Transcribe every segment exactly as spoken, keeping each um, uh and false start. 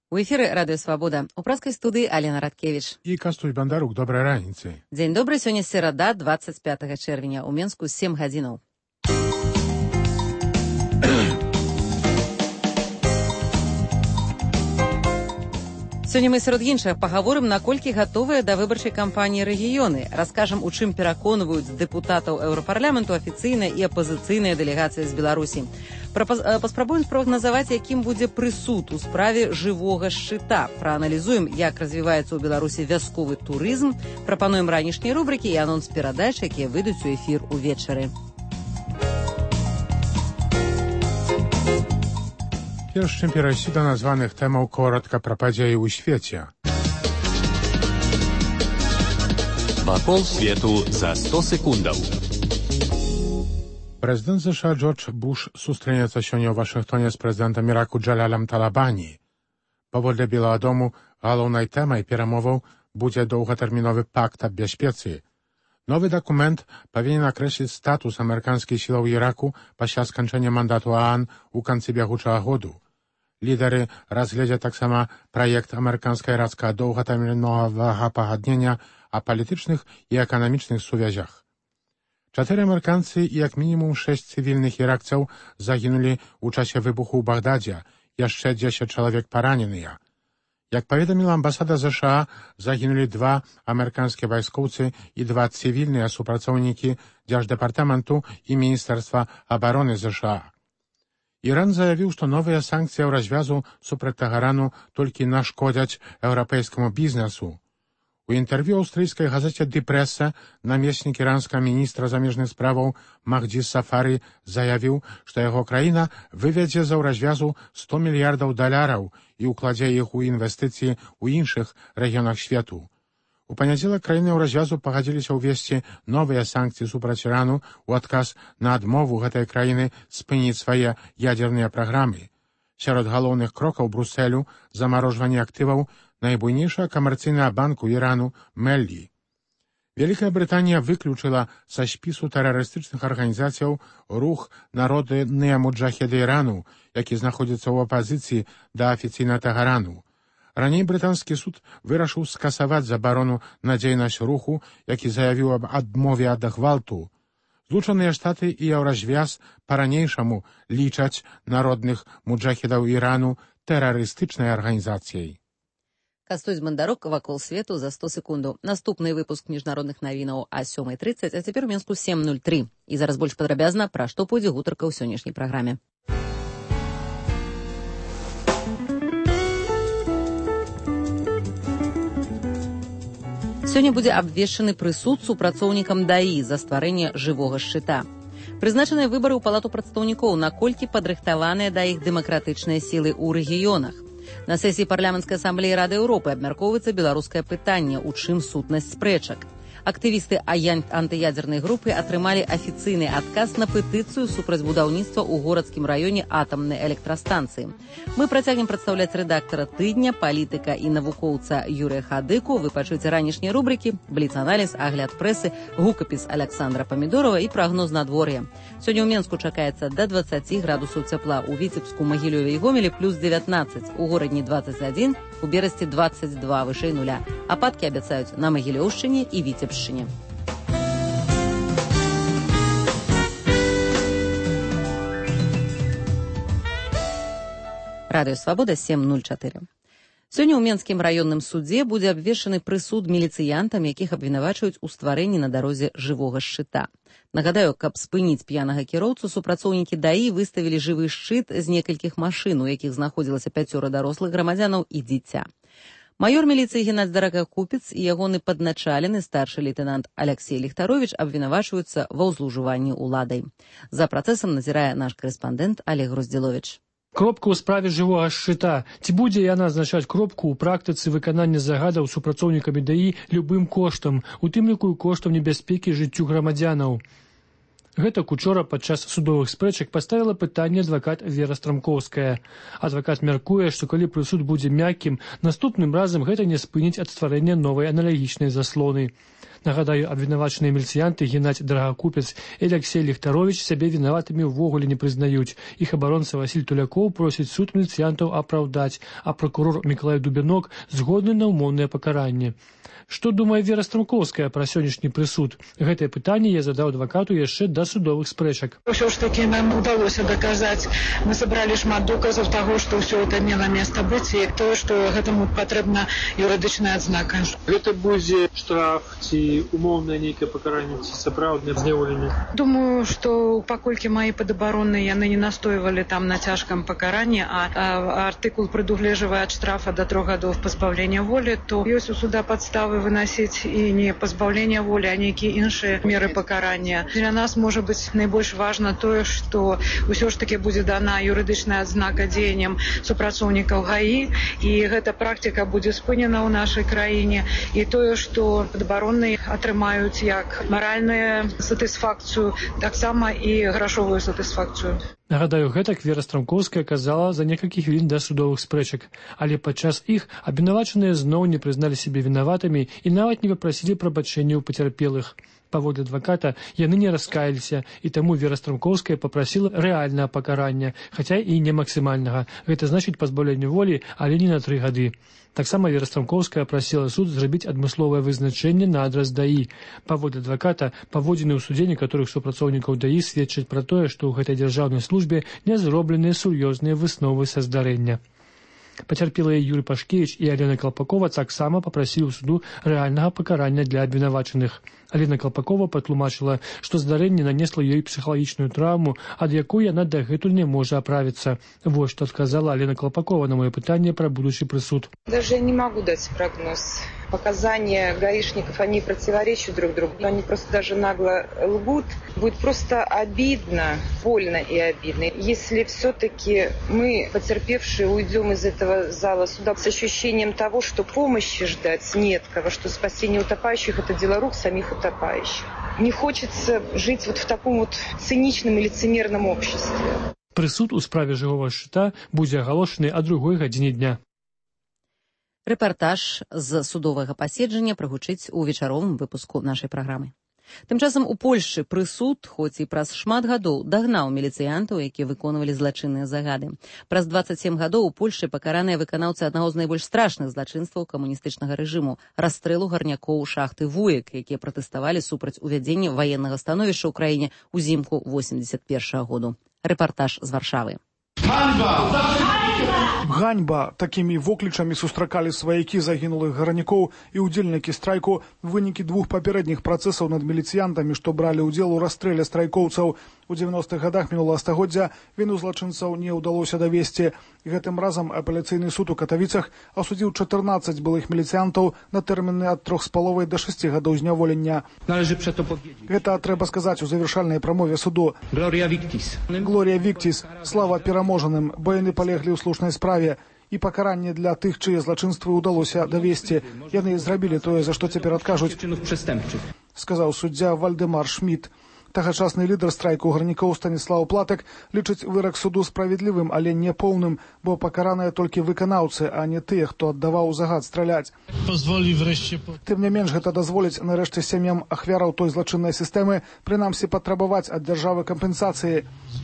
У эфіры Радыё Свабода. У праскай студыі Алена Радкевіч. І Кастусь Бандарук. Добрай раніцы. Дзень добры, сёння серада, двадцать пятого чэрвеня. У Менску сем гадзінаў. Сёння мы сярод іншых пагаворым, наколькі гатовыя да выбарчай кампаніі рэгіёны. Раскажам, у чым пераконваюць дэпутатаў Еўрапарламенту афіцыйныя і апазіцыйныя дэлегацыі з Беларусі. Паспрабуем спрагназаваць, якім будзе прысуд у справе жывога шчыта. Прааналізуем, як развіваецца ў Беларусі вясковы турызм, прапануем ранішнія рубрыкі і анонс перадач, якія выйдуць у эфір увечары. Перш чым перайсці да названых тэмаў, коратка пра падзеі ў свеце. Вакол свету за сто секундаў. Прэзідэнт ЗША Джордж Буш сустрэнецца сёння ў Вашынгтоне з прэзідэнтам Іраку Джалалем Талабані. Паводле Белага дому, галоўнай тэмай перамоваў будзе доўгатэрміновы пакт аб бяспецы. Новы дакумент павінен акрэсліць статус амерыканскіх сілаў Іраку пасля сканчэння мандату ААН у канцы бягучага году. Лідары разгледзяць таксама праект амерыканска-ірацкага доўгатэрміновага пагаднення о палітычных і эканамічных сувязях. Чатыры амерыканцы і як мінімум шэсць цывільных іракцаў загінулі ў часе выбуху ў Багдадзе, яшчэ дзесяць чалавек параненыя. Як паведаміла амбасада ЗША, загінулі два амерыканскія вайскоўцы і два цывільныя супрацоўнікі Дзярждэпартаменту і Міністэрства абароны ЗША. Іран заявіў, што новыя санкцыі ў развязу супраць Тэгарану толькі нашкодзяць еўрапейскаму бізнесу. У інтэрв'ю аўстрыйскай газеце «Ди Пресса» намеснік іранскага міністра замежных справаў Махді Сафары заявіў, што яго краіна выведзе за развязу сто мільярдаў даляраў і ўкладзе іх у інвестыцыі ў іншых рэгіёнах свету. У панядзелак краіны ў развязу пагадзіліся ўвесці новыя санкцыі супраць Ірану ў адказ на адмову гэтай краіны спыніць свае ядзерныя праграмы. Сярод галоўных крокаў Брусэлю замарожванне актываў найбуйнейшага камерцыйнага банку Ірану Меллі. Вялікая Брытанія выключыла са спісу тэрарыстычных арганізацыяў рух народныя муджахеды Ірану, які знаходзіцца ў апазіцыі да афіцыйна Тэгарану. Раней брытанскі суд вырашыў скасаваць забарону на дзейнасць руху, які заявіў аб адмове ад гвалту. Злучаныя Штаты і Еўразвяз па-ранейшаму лічаць народных муджахедаў Ірану тэрарыстычнай арганізацыяй. Кастусь Бандарук, вакол свету за сто секундаў. Наступны выпуск міжнародных навінаў а сёмай трыццаць, а цяпер у Менску сем нуль тры. І зараз больш падрабязна, пра што пойдзе гутарка ў сённяшняй праграме. Сёння будзе абвешчаны прысуд супрацоўнікам ДАІ за стварэнне жывога шчыта. Прызначаныя выбары ў палату прадстаўнікоў, наколькі падрыхтаваныя да іх дэмакратычныя сілы ў рэгіёнах. На сесіі парламенцкай асамблеі Рады Еўропы абмяркоўваецца беларускае пытанне, у чым сутнасць спрэчак. Актывісты антыядзернай групы атрымалі афіцыйны адказ на петыцыю супраць будаўніцтва ў горадскім раёне атамнай электрастанцыі. Мы працягнем прадстаўляць рэдактара тыдня, палітыка і навукоўца Юрыя Хадыку. Вы пачуеце ранішнія рубрыкі, бліц-аналіз, агляд прэсы, гукапіс Аляксандра Памідорова і прагноз надвор'я. Сёння ў Менску чакаецца да дваццаці градусаў цяпла, у Віцебску, Магілёве і Гомелі плюс дзевятнаццаць, у горадні дваццаць адзін, у Берасці дваццаць два вышэй нуля. Ападкі абяцаюць на Магілёўшчыне і Віцебшчыне. Радыё Свабода сем нуль чатыры. Сёння ў Менскім раённым судзе будзе абвешчаны прысуд міліцыянтам, якіх абвінавачваюць у стварэнні на дарозе жывога шчыта. Нагадаю, каб спыніць п'янага кіроўцу, супрацоўнікі ДАІ выставілі жывы шчыт з некалькіх машын, у якіх знаходзілася пяцёра дарослых грамадзянаў і дзіця. Майор міліцыі Геннадзь Дарагакупец і ягоны падначалены старшы лейтэнант Аляксей Ліхтаровіч абвінавачваюцца ва ўзлужыванні ўладай. За працэсам назірае наш корэспандэнт Олег Груздзіловіч. Кропка ў справе жывога шчыта. Ці будзе яна азначаць кропку ў практыцы выканання загадаў супрацоўнікамі ДАІ любым коштам, у тым ліку і коштам небяспекі жыццю грамадзянаў? Гэтак учора падчас судовых спрэчак паставіла пытанне адвакат Вера Страмкоўская. Адвакат мяркуе, што калі прысуд будзе мяккім, наступным разам гэта не спыніць ад стварэння новай аналагічнай заслоны. Нагадаю, абвінавачаныя міліцыянты Геннадзь Драгакупец і Алексей Ліхтарович сябе вінаватымі ўвогуле не прызнаюць. Іх абаронца Васіль Тулякоў просіць суд міліцыянтаў апраўдаць, а прокурор Мікалай Дубянок згодны на ўмоўнае пакаранне. Што думае Вера Страмковская пра сённяшні прысуд? Гэтае пытанне я задаў адвакату яшчэ да судовых спрэчак. Ўсё ж такі нам удалося даказаць. Мы сабралі шмат доказаў таго, што ўсё это мела месца быць, і тое, што гэтаму патрэбна юрыдычная адзнака. Гэта будзе штраф ці умоўнае нейкае пакаранне, ці сапраўднае зняволенне? Думаю, што паколькі мои падабаронныя яны не настойвалі там на цяжкам пакаранні, а, а артыкул прадугледжвае ад штрафа да трох гадоў пазбаўлення волі, то ёсць у суда падставы выносіць і не пазбаўлення волі, а нейкія іншыя меры пакарання. Для нас можа быць найбольш важна тое, што ўсё ж таки будзе дана юрыдычная адзнака дзеянням супрацоўнікаў ГАІ, і гэта практыка будзе спынена ў нашай краіне, і тое, што падабаронныя атрымаюць як маральную сатысфакцыю, таксама і грашовую сатысфакцыю. Нагадаю, гэтак Вера Страмковская казала за некалькі хвілін да судовых спрэчак, але падчас іх абвінавачаныя зноў не прызналі сябе вінаватымі і нават не папрасілі прабачэння ў пацярпелых. Паводле адваката, яны не раскаяліся, і таму Вера Страмковская папрасіла рэальнае пакарання, хаця і не максімальнага. Гэта значыць пазбаўленне волі, але не на тры гады. Таксама Вера Страмковская прасіла суд зрабіць адмысловае вызначэнне на адрас ДАІ. Паводле адваката, паводзіны ў судзе некаторых супрацоўнікаў ДАІ сведчаць пра тое, што ў гэтай дзяржаўнай службе не зробленыя сур'ёзныя высновы са здарэння. Пацярпелыя Юрый Пашкевіч і Алена Клапакова таксама папрасілі ў суду рэальнага пакарання для абвінавачаных. Алена Клапакова патлумачыла, што здарэнне нанесла ёй псіхалагічную траўму, ад якой яна дагэтуль не можа аправіцца. Вось што адказала Алена Клапакова на маё пытанне пра будучы прысуд. Даже не могу дать прогноз. Показания гаишников, они противоречат друг другу. Они просто даже нагло лгут. Будет просто обидно, больно и обидно. Если все-таки мы, потерпевшие, уйдем из этого зала суда с ощущением того, что помощи ждать нет кого, что спасение утопающих – это дело рук самих утопающих. Не хочется жить вот в таком вот циничном и лицемерном обществе. Прысуд у справе жывога шчыта будзе агалошаны о другой гадзіне дня. Рэпартаж з судовага паседжання прагучыць у вечаровым выпуску нашай праграмы. Тым часам у Польшчы прысуд, хоць і праз шмат гадоў, дагнаў міліцыянтаў, якія выконвалі злачынныя загады. Праз дваццаць сем гадоў у Польшчы пакараныя выканаўцы аднаго з найбольш страшных злачынстваў камуністычнага рэжыму – расстрэлу гарнякоў шахты Вуек, якія пратэставалі супраць увядзення ваеннага становішча ў краіне ўзімку восемьдесят першага году. Рэпартаж з Варшавы. Ганьба! Такімі воклічамі сустракалі сваякі загінулых гарнякоў і ўдзельнікі страйку вынікі двух папярэдніх працэсаў над міліцыянтамі, што бралі ўдзел у расстрэле страйкоўцаў. У дзевяностых гадах мінулага стагоддзя віну злачынцаў не ўдалося давесці. Гэтым разам апеляцыйны суд у Катавіцах асудзіў чатырнаццаць былых міліцыянтаў на тэрміны ад трох з паловай да шасці гадоў зняволення. Гэта трэба сказаць у завяршальнай прамове суду. Глорія Віктіс. Глорія Віктіс. Слава пераможаным, бо яны палеглі ў слушнай справе. І пакаранне для тых, чые злачынствы ўдалося давесці. Яны зрабілі тое, за што цяпер адкажуць, сказаў суддзя Вальдэмар Шмідт. Тагачасны лідар страйку гарнякоў Станіслаў Платак лічыць вырак суду справедлівым, але не поўным, бо пакараныя толькі выканаўцы, а не тыя, хто аддаваў загад страляць. Тым не менш, гэта дазволіць нарэшце сям'ям ахвяраў той злачыннай сістэмы прынамсі патрабаваць ад дзяржавы кампенсацыі.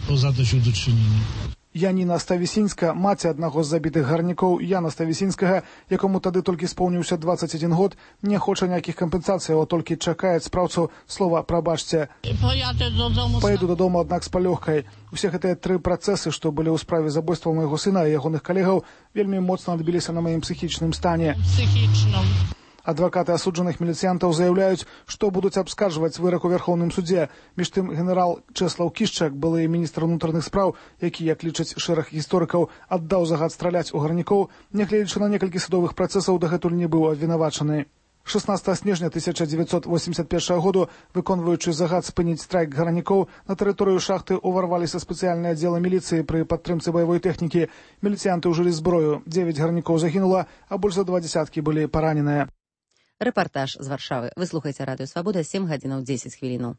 Яніна Ставісінска, маці аднаго з забітых гарнякоў Яна Ставісінскага, якому тады толькі споўніўся дваццаць адзін год, не хоча ніякіх кампенсацыяў, а толькі чакае спраўцу слова «прабачце». Паеду дадому, аднак з палёгкай. Усе гэтыя тры працэсы, што былі ў справе забойства майго сына і ягоных калегаў, вельмі моцна адбіліся на маім псіхічным стане. Адвакаты асуджаных міліцыянтаў заяўляюць, што будуць абскарджваць вырак у Вярхоўным судзе. Між тым генерал Чэслаў Кішчак, былы міністр унутраных спраў, які, як лічаць шэраг гісторыкаў, аддаў загад страляць у гарнякоў, нягледзячы на некалькі судовых працэсаў, дагэтуль не быў абвінавачаны. шаснаццатага снежня тысяча дзевяцьсот восемьдесят першага году, выконваючы загад спыніць страйк гарнякоў, на тэрыторыю шахты ўварваліся спецыяльныя аддзелы міліцыі пры падтрымцы баявой тэхнікі. Міліцыянты ўжылі зброю. Дзевяць гарнякоў загінула, а больш за два дзясяткі былі параненыя. Рэпартаж з Варшавы. Вы слухаеце радыё Свабода, сем гадзінаў дзесяць хвілінаў.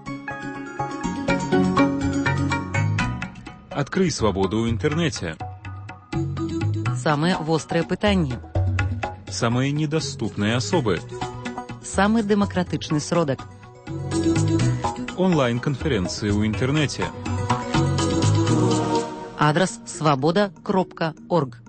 Адкрый свабоду ў інтэрнэце. Самыя вострыя пытанні. Самыя недаступныя асобы. самы дэмакратычны сродак. Онлайн-конференции ў інтэрнэце. Адрас свабода кропка орг.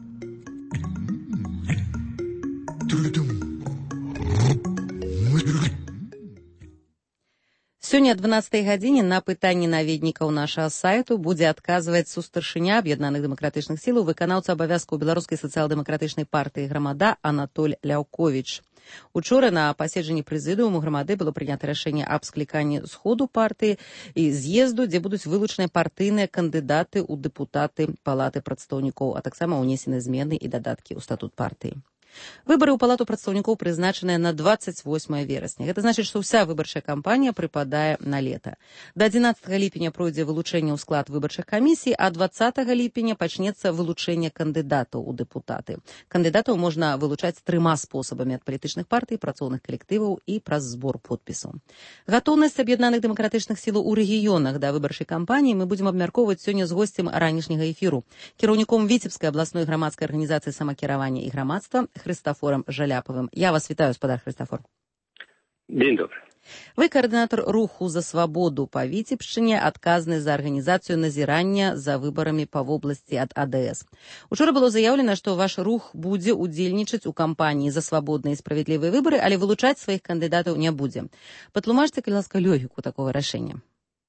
Сёння о дванаццатай гадзіне на пытанні наведнікаў нашага сайту будзе адказваць сустаршыня аб'яднаных дэмакратычных сілаў, выканаўца абавязкаў беларускай сацыял-дэмакратычнай партыі «Грамада» Анатоль Ляўковіч. Учора на паседжанні прэзідыуму грамады было прынята рашэнне аб скліканні сходу партыі і з'езду, дзе будуць вылучаныя партыйныя кандыдаты ў дэпутаты палаты прадстаўнікоў, а таксама ўнесены змены і дадаткі ў статут партыі. Выбары ў палату прадстаўнікоў прызначаныя на дваццаць восьмае верасня. Гэта значыць, што ўся выбарчая кампанія прыпадае на лета. Да адзінаццатага ліпеня пройдзе вылучэнне ў склад выбарчых камісій, а дваццатага ліпеня пачнецца вылучэнне кандыдатаў у дэпутаты. Кандыдатаў можна вылучаць трыма спосабамі: ад палітычных партый, працоўных калектываў і праз збор подпісаў. Гатоўнасць аб'яднаных дэмакратычных сілаў у рэгіёнах да выбарчай кампаніі мы будзем абмяркоўваць сёння з госцем ранішняга эфіру, кіраўніком Віцебскай абласной грамадскай арганізацыі самакіравання і грамадства Хрыстафором Жаляпавым. Я вас вітаю, спадар Хрыстафор. День добрый. Вы координатор руху за свабоду па Віцебшчыне, адказны за арганізацыю назірання за выбарамі па вобласці ад А Дэ Эс. Учора было заяўлена, што ваш рух будзе удзельнічаць у кампаніі за свабодныя і справядлівыя выбары, але вылучаць сваіх кандыдатаў не будзе. Патлумачце, калі ласка, логіку такого рашэння.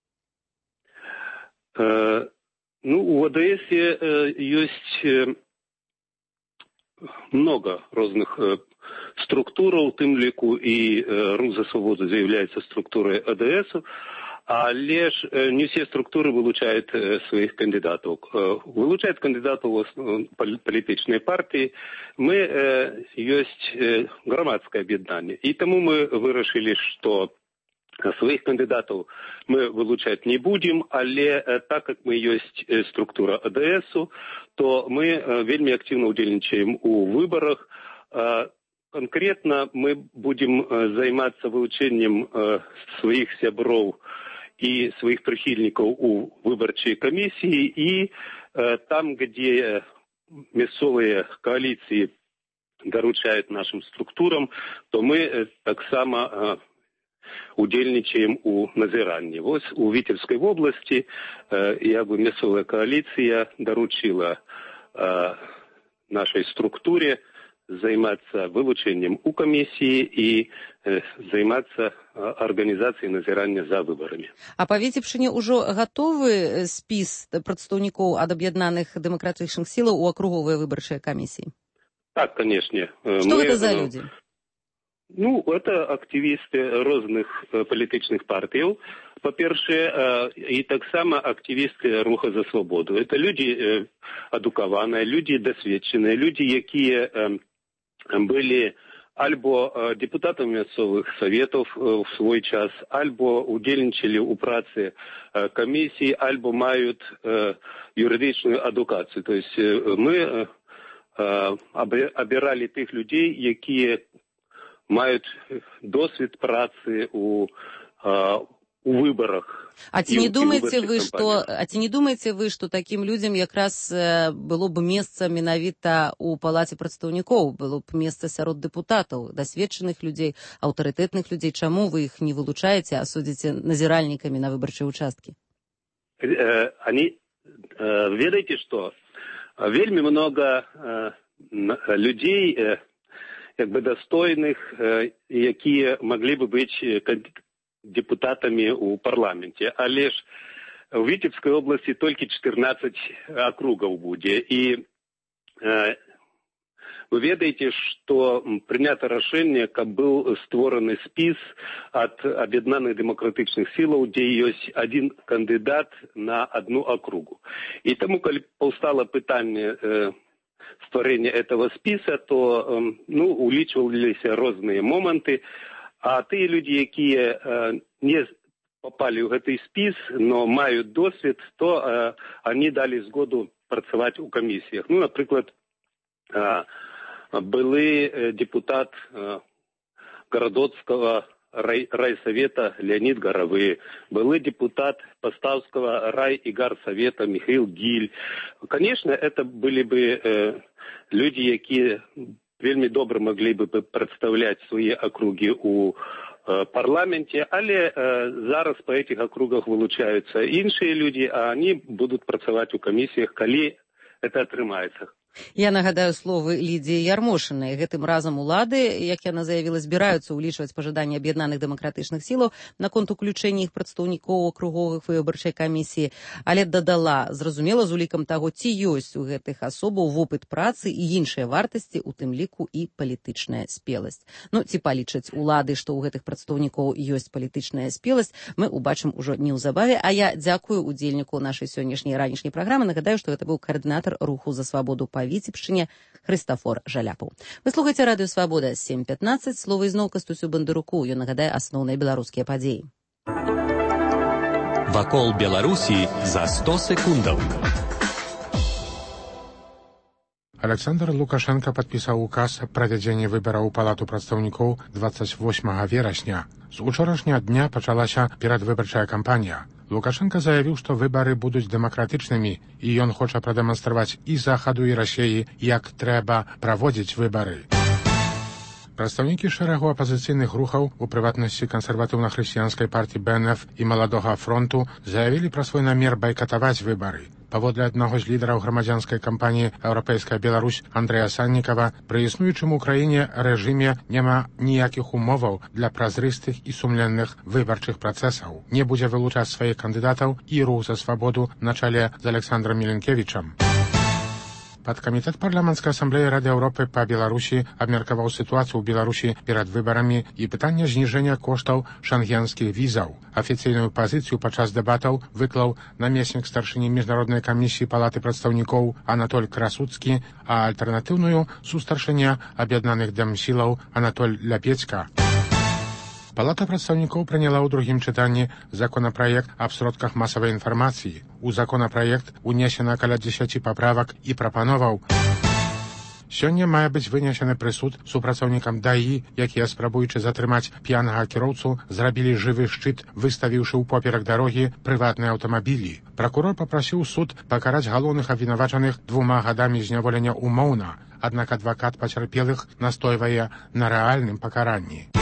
Э, ну, у А Дэ Эс э, есть... Э... много розных э, структураў, у тым ліку і э, рух за свабоду з'яўляецца структурай А Дэ Эсу, але ж э, не все структуры вылучают э, своих кандидатов. Э, вылучают кандидатов э, палітычнай партии. Мы э, есть э, громадское объединение. И тому мы вырашили, что своих кандидатов мы вылучать не будем, але э, так как мы есть э, структура А Дэ Эсу, то мы э, вельми активно удзельнічаем у выборах. Э, конкретно мы будем э, займаться вылучением э, своих сяброў и своих прихильников у выборчей комиссии, и э, там, где мясцовые коалиции доручают нашим структурам, то мы э, так само э, удзельнічаем у назіранні. Вось у Віцебскай вобласці э, як бы мясцовая коалиция доручила э, нашей структуре займаться вылучением у комиссии и э, займаться э, организацией назірання за выборами. А па Віцебшчыне ўжо гатовы спіс прадстаўнікоў ад аб'яднаных дэмакратычных сілаў у акруговыя выбарчыя камісіі? Так, конечно. Что мы, это за люди? Ну, это активисты разных э, палітычных партий. По-перше, э, и так само активисты руха за свободу. Это люди э, адукаваныя, люди досведченные, люди, якія э, были альбо э, депутатами мясцовых советов э, в свой час, альбо удзельнічалі у працы э, комиссии, альбо мают э, юридичную адукацию. То есть э, мы э, обирали тех людей, якія мають досвід праці у, а, у выборах. А ці не думаете вы, что, а ці не думаете вы, что таким людям якраз было б месца менавіта у палаце прадстаўнікоў, было б месца сярод дэпутатаў, дасведчаных людзей, аўтарытэтных людзей? Чаму вы іх не вылучаеце, а судзіце назіральнікамі на выбарчыя участкі? Э, они, э, ведаеце што? Вельмі много э, людей э, как бы достойных, э, якія могли бы быть депутатами у парламенте. Але ж в Витебской области только четырнадцать округов будет. И э, вы ведаете, что принято решение, как был створенный спис от объединенных демократичных сил, где есть один кандидат на одну округу. И тому, когда повстало питание э, створения этого списа, то ну, улічвалися разные моменты, а те люди, які не попали в этот спис, но мають досвід, то они дали згоду працювати у комісіях. Ну, наприклад, були депутат Городоцкого рай, райсовета Леонид Горовы, был депутат Поставского рай и горсовета Михаил Гиль. Конечно, это были бы э, люди, которые вельмі добра маглі бы прадстаўляць свае акругі ў парламенце, але зараз па этих акругах вылучаюцца іншыя людзі, а они будуць працаваць у камісіях, калі это атрымаецца. Я нагадаю словы Лідзіі Ярмошынай. Гэтым разам улады, як яна заявіла, збіраюцца ўлічваць пажаданні аб'яднаных дэмакратычных сілаў наконт уключэння іх прадстаўнікоў акруговых выбарчай камісіі, але дадала, зразумела, з улікам таго, ці ёсць у гэтых асобаў вопыт працы і іншыя вартасці, у тым ліку і палітычная спеласць. Ну, ці палічаць улады, што ў гэтых прадстаўнікоў ёсць палітычная спеласць, мы ўбачым ужо неўзабаве. А я дзякую удзельніку нашай сённяшняй ранішняй праграмы. Нагадаю, што гэта быў каардынатар руху за свабоду па Віцебшчыне Хрыстафор Жаляпаў. Вы слухаеце радыё Свабода сем пятнаццаць. Слова ізноў Кастусю Бандаруку. Ён нагадае асноўныя беларускія падзеі. Вакол Беларусі за сто секундаў. Александр Лукашенко падпісаў указ пра вядзенне выбараў у палату прадстаўнікоў дваццаць восьмага верасня. З учорашняга дня пачалася перадвыбарчая кампанія. Лукашенко заявіў, што выбары будуць дэмакратычнымі, і ён хоча прадэманстраваць і Захаду, і Расіі, як трэба праводзіць выбары. Прадстаўнікі шэрагу апазіцыйных рухаў, у прыватнасці кансерватыўна-хрысціянскай партыі Бэ Эн Эф і Маладога фронту, заявілі пра свой намер байкатаваць выбары. Паводле аднаго з лідараў грамадзянскай кампаніі «Еўрапейская Беларусь» Андрэя Саннікава, пры існуючым у краіне рэжыме няма ніякіх умоваў для празрыстых і сумленных выбарчых працэсаў. Не будзе вылучаць сваіх кандыдатаў і рух за свабоду на чале з Александром Міленкевічам. Падкамітэт парламенцкай асамблеі Рады Еўропы па Беларусі абмеркаваў сітуацыю ў Беларусі перад выбарамі і пытанне зніжэння коштаў шэнгенскіх візаў. Афіцыйную пазіцыю падчас дэбатаў выклаў намеснік старшыні міжнароднай камісіі палаты прадстаўнікоў Анатоль Красуцкі, а альтэрнатыўную сустаршыня аб'яднаных дэмсілаў Анатоль Ляпецька. Палата прадстаўнікоў прыняла ў другім чытанні законапраект аб сродках масавай інфармацыі. У законапраект унесена каля дзесяці паправак і прапановаў. Сёння мае быць вынесены прысуд супрацоўнікам ДАІ, якія, спрабуючы затрымаць п'янага кіроўцу, зрабілі жывы шчыт, выставіўшы ўпоперак дарогі прыватныя аўтамабілі. Пракурор папрасіў суд пакараць галоўных абвінавачаных двума гадамі зняволення ўмоўна, аднак адвакат пацярпелых настойвае на рэальным пакаранні.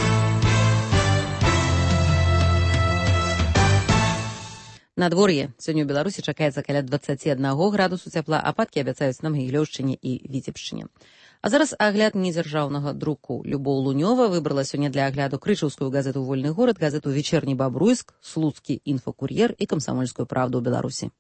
Надвор'е. Сёння ў Беларусі чакаецца каля дваццаці аднаго градусу цяпла, ападкі абяцаюць на Магілёўшчыне і Віцебшчыне. А зараз агляд недзяржаўнага друку. Любоў Лунёва выбрала сёння для агляду крычаўскую газету «Вольны горад», газету «Вечерні Бабруйск», слуцкі «Інфакур'ер» і «Камсамольскую правду» ў Беларусі.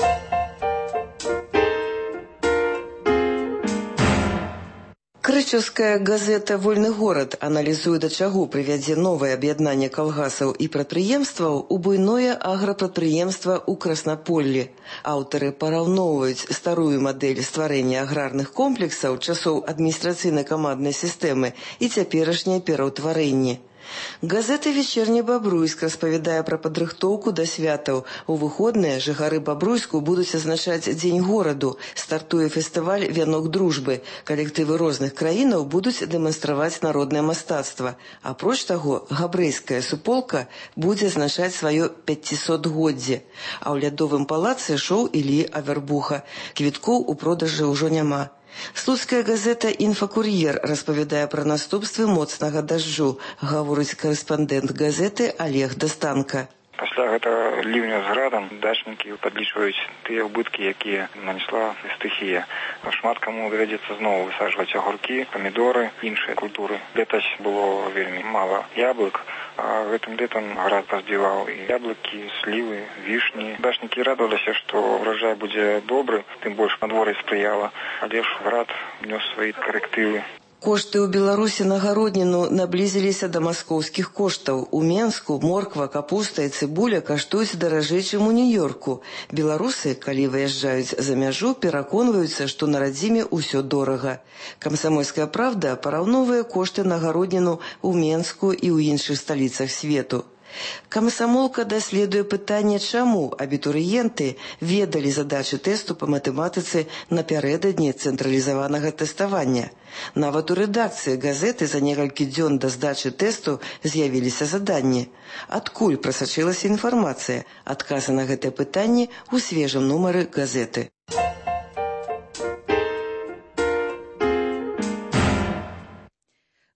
Крычаўская газета «Вольны горад» аналізуе, да чаго прывядзе новае аб'яднанне калгасаў і прадпрыемстваў у буйное аграпрадпрыемства ў Краснаполлі. Аўтары параўноўваюць старую мадэль стварэння аграрных комплексаў часоў адміністрацыйна-каманднай сістэмы і цяперашняе пераўтварэнне. Газета «Вечерні Бабруйск» распавядае пра падрыхтоўку да святаў. У выходныя жыхары Бабруйску будуць азначаць Дзень гораду. Стартуе фестываль «Вянок дружбы». Калектывы розных краінаў будуць дэманстраваць народнае мастацтва. Апроч таго, габрэйская суполка будзе азначаць сваё пяцісотгоддзе. А ў лядовым палацы шоу Іллі Авербуха. Квіткоў у продажы ўжо няма. Слуцкая газета «Інфакур'ер» распавядае пра наступствы моцнага дажджу, гаворыць карэспандэнт газеты Олег Достанка. Пасля гэтага ліўня з градам дачнікі падлічваюць тыя ўбыткі, якія нанесла стыхія. Шмат каму давядзецца зноў высаджваць агуркі, памідоры, іншыя культуры. Летась было вельмі мала яблык, а гэтым летам град пазбіваў і яблыкі, слівы, вішні. Дачнікі радаваліся, што ўраджай будзе добры, тым больш надвор'е спрыяла, але ж град нёс свае карэктывы. Кошты ў Беларусі на гародніну наблізіліся да маскоўскіх коштаў. У Менску морква, капуста і цыбуля каштуюць даражэй, чым у Нью-Йорку. Беларусы, калі выязджаюць за мяжу, пераконваюцца, што на радзіме ўсё дорага. «Камсамольская правда» параўноўвае кошты на гародніну ў Менску і ў іншых сталіцах свету. Камсамолка даследуе пытанне, чаму абітурыенты ведалі задачы тэсту па матэматыцы напярэдадні цэнтралізаванага тэставання. Нават у рэдакцыі газеты за некалькі дзён да здачы тэсту з'явіліся заданні. Адкуль прасачылася інфармацыя? Адказы на гэтае пытанне ў свежым нумары газеты.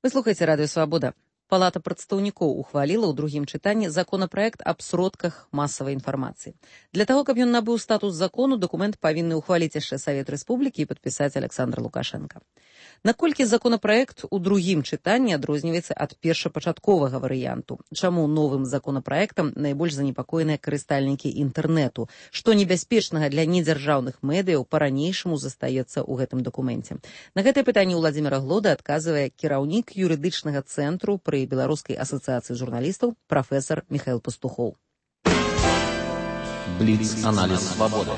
Вы слухаеце радыё Свабода. Палата прадстаўнікоў ухваліла ў другім чытанні законапраект аб сродках масавай інфармацыі. Для таго, каб ён набыў статус закону, дакумент павінны ўхваліць яшчэ Савет Рэспублікі і падпісаць Александр Лукашенко. Наколькі законапраект у другім чытанні адрозніваецца ад першапачатковага варыянту? Чаму новым законапраектам найбольш занепакоеныя карыстальнікі інтэрнэту? Што небяспечнага для недзяржаўных медыяў па-ранейшаму застаецца ў гэтым дакуменце? На гэтае пытанне Уладзіміра Глода адказвае кіраўнік юрыдычнага цэнтру пры Беларускай асацыяцыі журналістаў прафесар Міхаіл Пастухоў. Бліц-аналіз свабоды.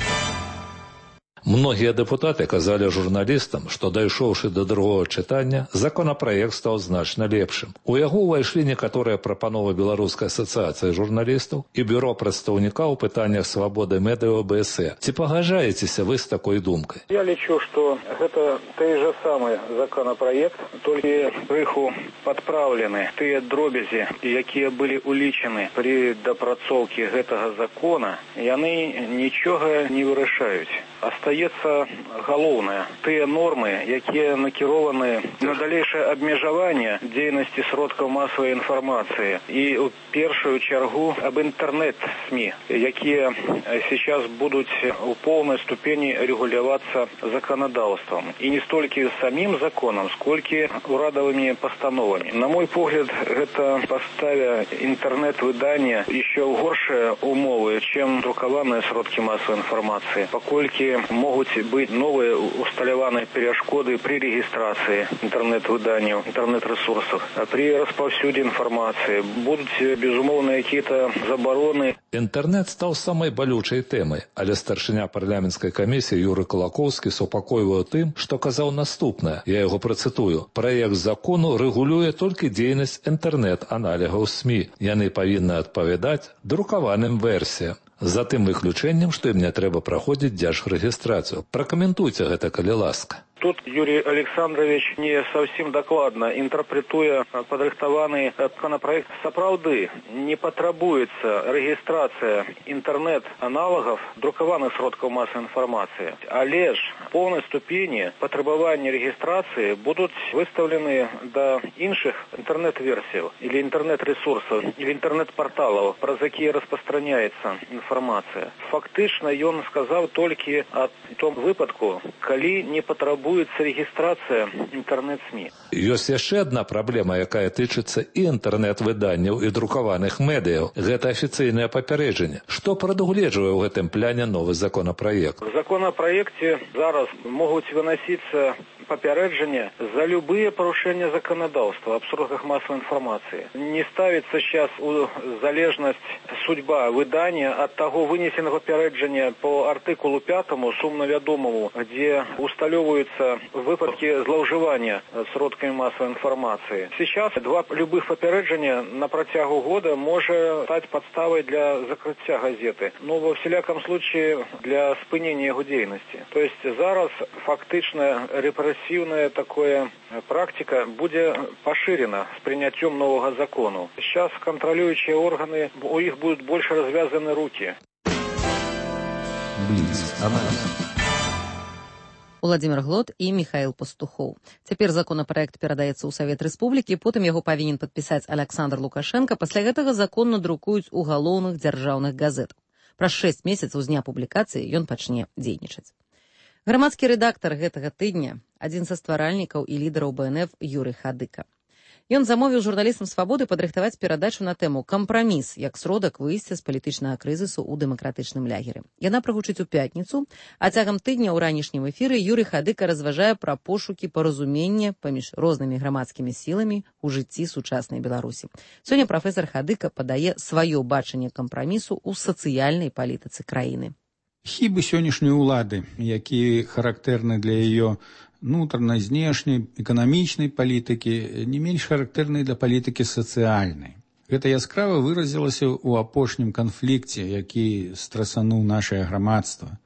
Многія дэпутаты казалі журналістам, што, дайшоўшы да другога чытання, законапраект стаў значна лепшым. У яго ўвайшлі некаторыя прапановы Беларускай асацыяцыі журналістаў і бюро прадстаўніка ў пытаннях свабоды медыа бэ эс э. Ці пагаджаецеся вы з такой думкай? Я лічу, што гэта той жа самы законапраект, толькі крыху падпраўлены тыя дробязі, якія былі улічаны пры дапрацоўкі гэтага закона, яны нічога не вырашаюць. Астаецца галоўнае. Тыя нормы, якія накірованы на далейшае абмежаванне дзейнасці сродкаў масавай інфармацыі і ў першую чаргу аб інтэрнэт-СМІ, якія сейчас будуць у поўнай ступені рэгулявацца заканадаўствам. І не столькі самім законам, сколькі урадавымі пастановамі. На мой погляд, гэта паставя інтэрнэт-выдання еще ў горшыя умовы, чым друкаваныя сродкі масавай інфармацыі, паколькі могуць быць новыя усталяваныя перашкоды пры рэгістрацыі інтэрнэт-выданняў, інтэрнэт-рэсурсах, пры распаўсюдзе інфармацыі. Будуць, безумоўна, якія-то забароны. Інтэрнэт стаў самай балючай тэмай, але старшыня парламенцкай камісіі Юрый Кулакоўскі супакойвае тым, што казаў наступнае, я яго працытую. Праект закону рэгулюе толькі дзейнасць інтэрнэт-аналігаў СМІ. Яны павінны адпавядаць друкаваным версіям. За тым выключэннем, што ім не трэба праходзіць дзяржрэгістрацыю. Пракаментуйце гэта, калі ласка. Тут Юрий Александрович не совсем докладно интерпретуя падрыхтаваны законопроект. Сапраўды не патрабуецца рэгістрацыя інтэрнэт-аналагаў друкаваных сродкаў масавай інфармацыі. Але ж поўнай ступені патрабаванні рэгістрацыі будуць выстаўлены да іншых інтэрнэт-версіяў или інтэрнэт-ресурсаў, или інтэрнэт-парталаў, праз якія распастраняецца інфармацыя. Фактычна ён сказаў толькі о том выпадку, калі не патрабуецца рэгістрацыя інтэрнэт-СМІ. Ёсць яшчэ адна праблема, якая тычыцца і інтэрнэт-выданняў, і друкаваных медыяў. Гэта афіцыйнае папярэджанне. Што прадугледжвае ў гэтым пляне новы законапраект? В законапраекце зараз могуць выносіцца папярэджанне за любые парушэння заканадаўства аб сродках масавай інфармацыі. Не ставіцца сейчас у залежнасць судьба выдання ад таго вынесенага папярэджання по артыкулу пятому сумна вядомаму, дзе усталёвваюцца выпадкі злоўжывання сродкамі масавай інфармацыі. Сейчас два любых папярэджання на працягу года можа стаць падставай для закрыцця газеты. Но во всяляком случае для спынення яго дзейнасці. То есть зараз фактычна рэпрэсіўная такая практика будет поширена с принятием нового закона. Сейчас контролирующие органы, у них будут больше развязаны руки. Уладзімір Глод і Міхаіл Пастухоў. Цяпер законапраект перадаецца ў Савет Рэспублікі, потым яго павінен падпісаць Александр Лукашенко, пасля гэтага закон надрукуюць у галоўных дзяржаўных газетах. Праз шэсць месяцаў з дня публікацыі ён пачне дзейнічаць. Грамадскі рэдактар гэтага тыдня, адзін са стваральнікаў і лідараў бэ эн эф Юрый Хадыка. Ён замовіў журналістам «Свабоды» падрыхтаваць перадачу на тэму «Кампраміс» як сродак выйсця з палітычнага крызісу ў дэмакратычным лягеры. Яна прагучыць у пятніцу, а цягам тыдня ў ранішнім эфіры Юрый Хадыка разважае пра пошукі паразумення паміж рознымі грамадскімі сіламі ў жыцці сучаснай Беларусі. Сёння прафесар Хадыка падае сваё бачанне кампрамісу ў сацыяльнай палітыцы краіны. Хібы сённяшняй улады, якія характэрны для яе внутренней, знешняй, эканамічнай палітыкі, не менш характэрнай для палітыкі сацыяльнай. Гэта яскрава выразілася ў апошнім канфлікце, які страсануў нашае грамадства.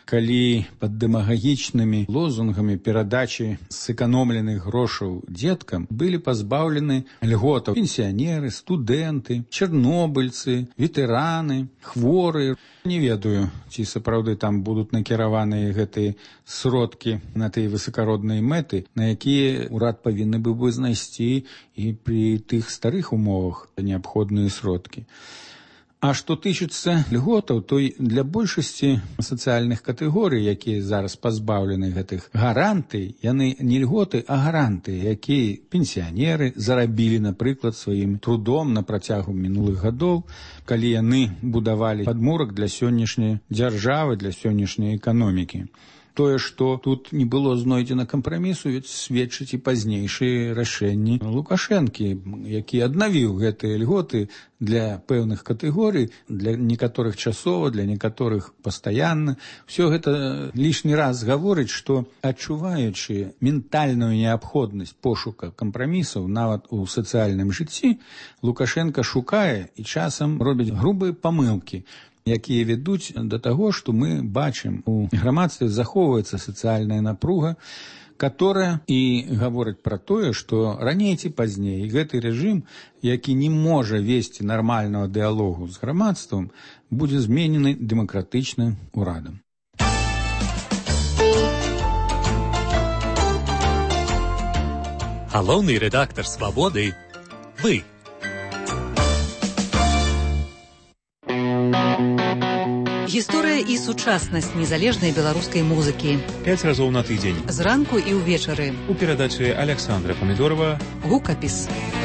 калі пад дэмагагічнымі лозунгамі перадачы сэканомленых грошаў дзеткам былі пазбаўлены льготаў пенсіянеры, студэнты, чарнобыльцы, ветэраны, хворыя. Не ведаю, ці сапраўды там будуць накіраваныя гэтыя сродкі на тыя высакародныя мэты, на якія ўрад павінны быў бы знайсці і пры тых старых умовах неабходныя сродкі. А што тычыцца льготаў, то для большасці сацыяльных катэгорый, якія зараз пазбаўлены гэтых гарантый, яны не льготы, а гаранты, якія пенсіянеры зарабілі, напрыклад, сваім трудом на працягу мінулых гадоў, калі яны будавалі падмурак для сённяшняй дзяржавы, для сённяшняй эканомікі. Тое, што тут не было знойдзена кампрамісу, сведчыць і пазнейшыя рашэнні Лукашэнкі, які аднавіў гэтыя льготы для пэўных катэгорый, для некаторых часова, для некаторых пастаянна. Всё гэта лішні раз гаворыць, што адчуваючы ментальную неабходнасць пошука кампрамісаў нават у сацыяльным жыцці, Лукашенко шукае і часам робіць грубыя памылкі, якія вядуць да таго, што мы бачым, у грамадстве захоўваецца сацыяльная напруга, которая і гаворыць пра тое, што раней ці пазней гэты рэжым, які не можа весці нармальнага дыялогу з грамадствам, будзе зменены дэмакратычным урадам. Галоўны рэдактар «Свабоды» – вы. Гісторыя і сучаснасць незалежнай беларускай музыкі. Пяць разоў на тыдзень. Зранку і ўвечары. У перадачы Александра Памідорова «Гукапіс».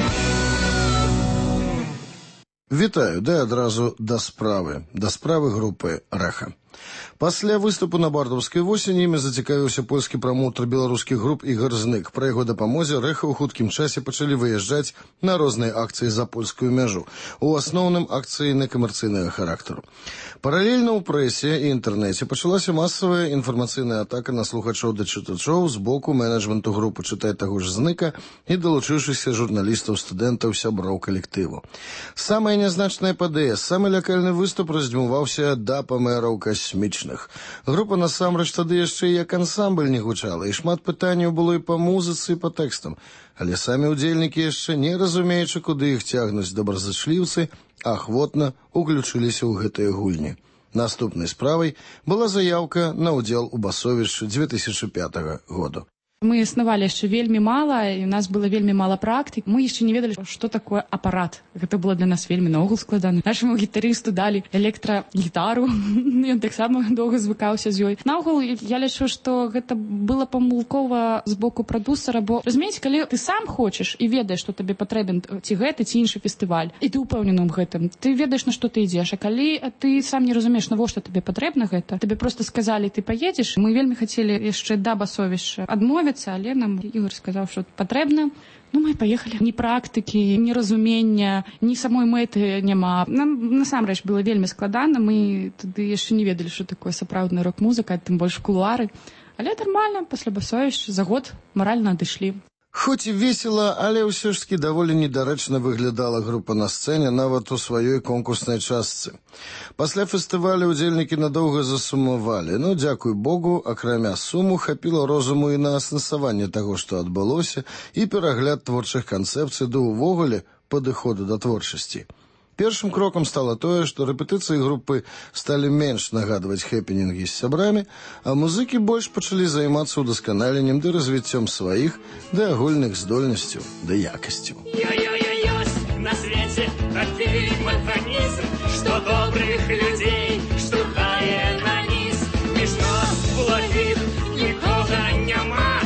Вітаю, дай адразу да справы, да справы групы «Рэха». Пасля выступу на бардаўскай восені імі зацікавіўся польскі прамоўтар беларускіх груп Ігар Знык. Пра яго дапамозе Рэха ў хуткім часе пачалі выязджаць на розныя акцыі за польскую мяжу, у асноўным акцыі некамерцыйнага характару. Паралельна ў прэсе і інтэрнэце пачалася масавая інфармацыйная атака на слухачоў да чытачоў з боку менеджменту групы, чытай таго ж Зныка, і далучыўшыся журналістаў, студэнтаў, сяброў калектыву. Самая нязначная ПДС, самы лякальны выступ раздзьмуваўся да памераў касмічных. Група насамрэч тады яшчэ як ансамбль не гучала, і шмат пытанняў было і па музыцы, і па тэкстам. Але самі ўдзельнікі яшчэ не разумеючы, куды іх цягнуць добразычліўцы, ахвотна уключыліся ў гэтыя гульні. Наступнай справай была заяўка на ўдзел у басовішчы дзве тысячы пятага году. Мы існавалі яшчэ вельмі мала, і у нас было вельмі мала практык. Мы яшчэ не ведалі, што такое апарат. Гэта было для нас вельмі наогул складана. Нашаму гітарысту далі электрагітару. Ён таксама доўга звыкаўся з ёй. Наогул, я лічу, што гэта было памылкова з боку прадусара, бо, разумееце, калі ты сам хочаш і ведаеш, што табе патрэбен ці гэты, ці іншы фестываль, і ты ўпэўнены ў гэтым, ты ведаеш, на што ты ідзеш. А калі ты сам не разумееш, навошта табе патрэбна гэта, табе проста сказалі, ты паедзеш. Мы вельмі хацелі яшчэ да басовішча адмовіць, але нам Ігор сказаў, што патрэбна. Ну, мы паехалі. Ні практыкі, ні разумення, ні самой мэты няма. Нам насамрэч было вельмі складана. Мы тады яшчэ не ведалі, што такое сапраўдная рок-музыка, тым больш кулуары. Але нармальна, пасля басовішча за год маральна адышлі. Хоць і весела, але ўсё ж таки даволі недарэчна выглядала група на сцэне нават у сваёй конкурснай частцы. Пасля фестывалю ўдзельнікі надоўга засумавалі. Ну, дзякуй Богу, акрамя суму, хапіла розуму і на асэнсаванне таго, што адбылося, і перагляд творчых канцэпцый да ўвогуле падыходу да творчасці. Першым крокам стала тое, што рэпетыцыі групы сталі менш нагадваць хэпінінгі з сябрамі, а музыкі больш пачалі займацца удасканаленнем ды развіццём сваіх ды агульных здольнасцяў ды якасцяў. Ёс-ёс, на свеце такі механізм, што добрых людзей штурхае на низ. Між нас благіх нікога няма,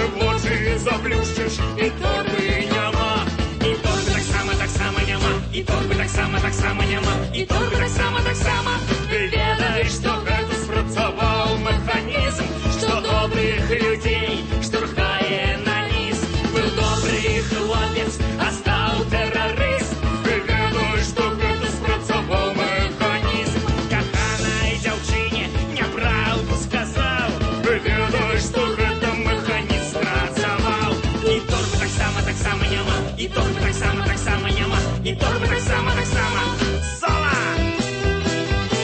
вочы заплюшчыш, і торбы няма. І торбы таксама, таксама няма. І торбы таксама, таксама няма. І торбы таксама, таксама. Ведай, што гэта спрацаваў механізм, што добрых людзей штурхае на низ. Быў добры хлопец, а стаў тэрарыст. Ведай, што гэта спрацаваў механізм. Каханай дзяўчыне няпраўду сказаў. Ведай, што гэта механізм спрацаваў. І торбы таксама, таксама няма. І торбы таксама, таксама няма. І торбы таксама, таксама. Сола!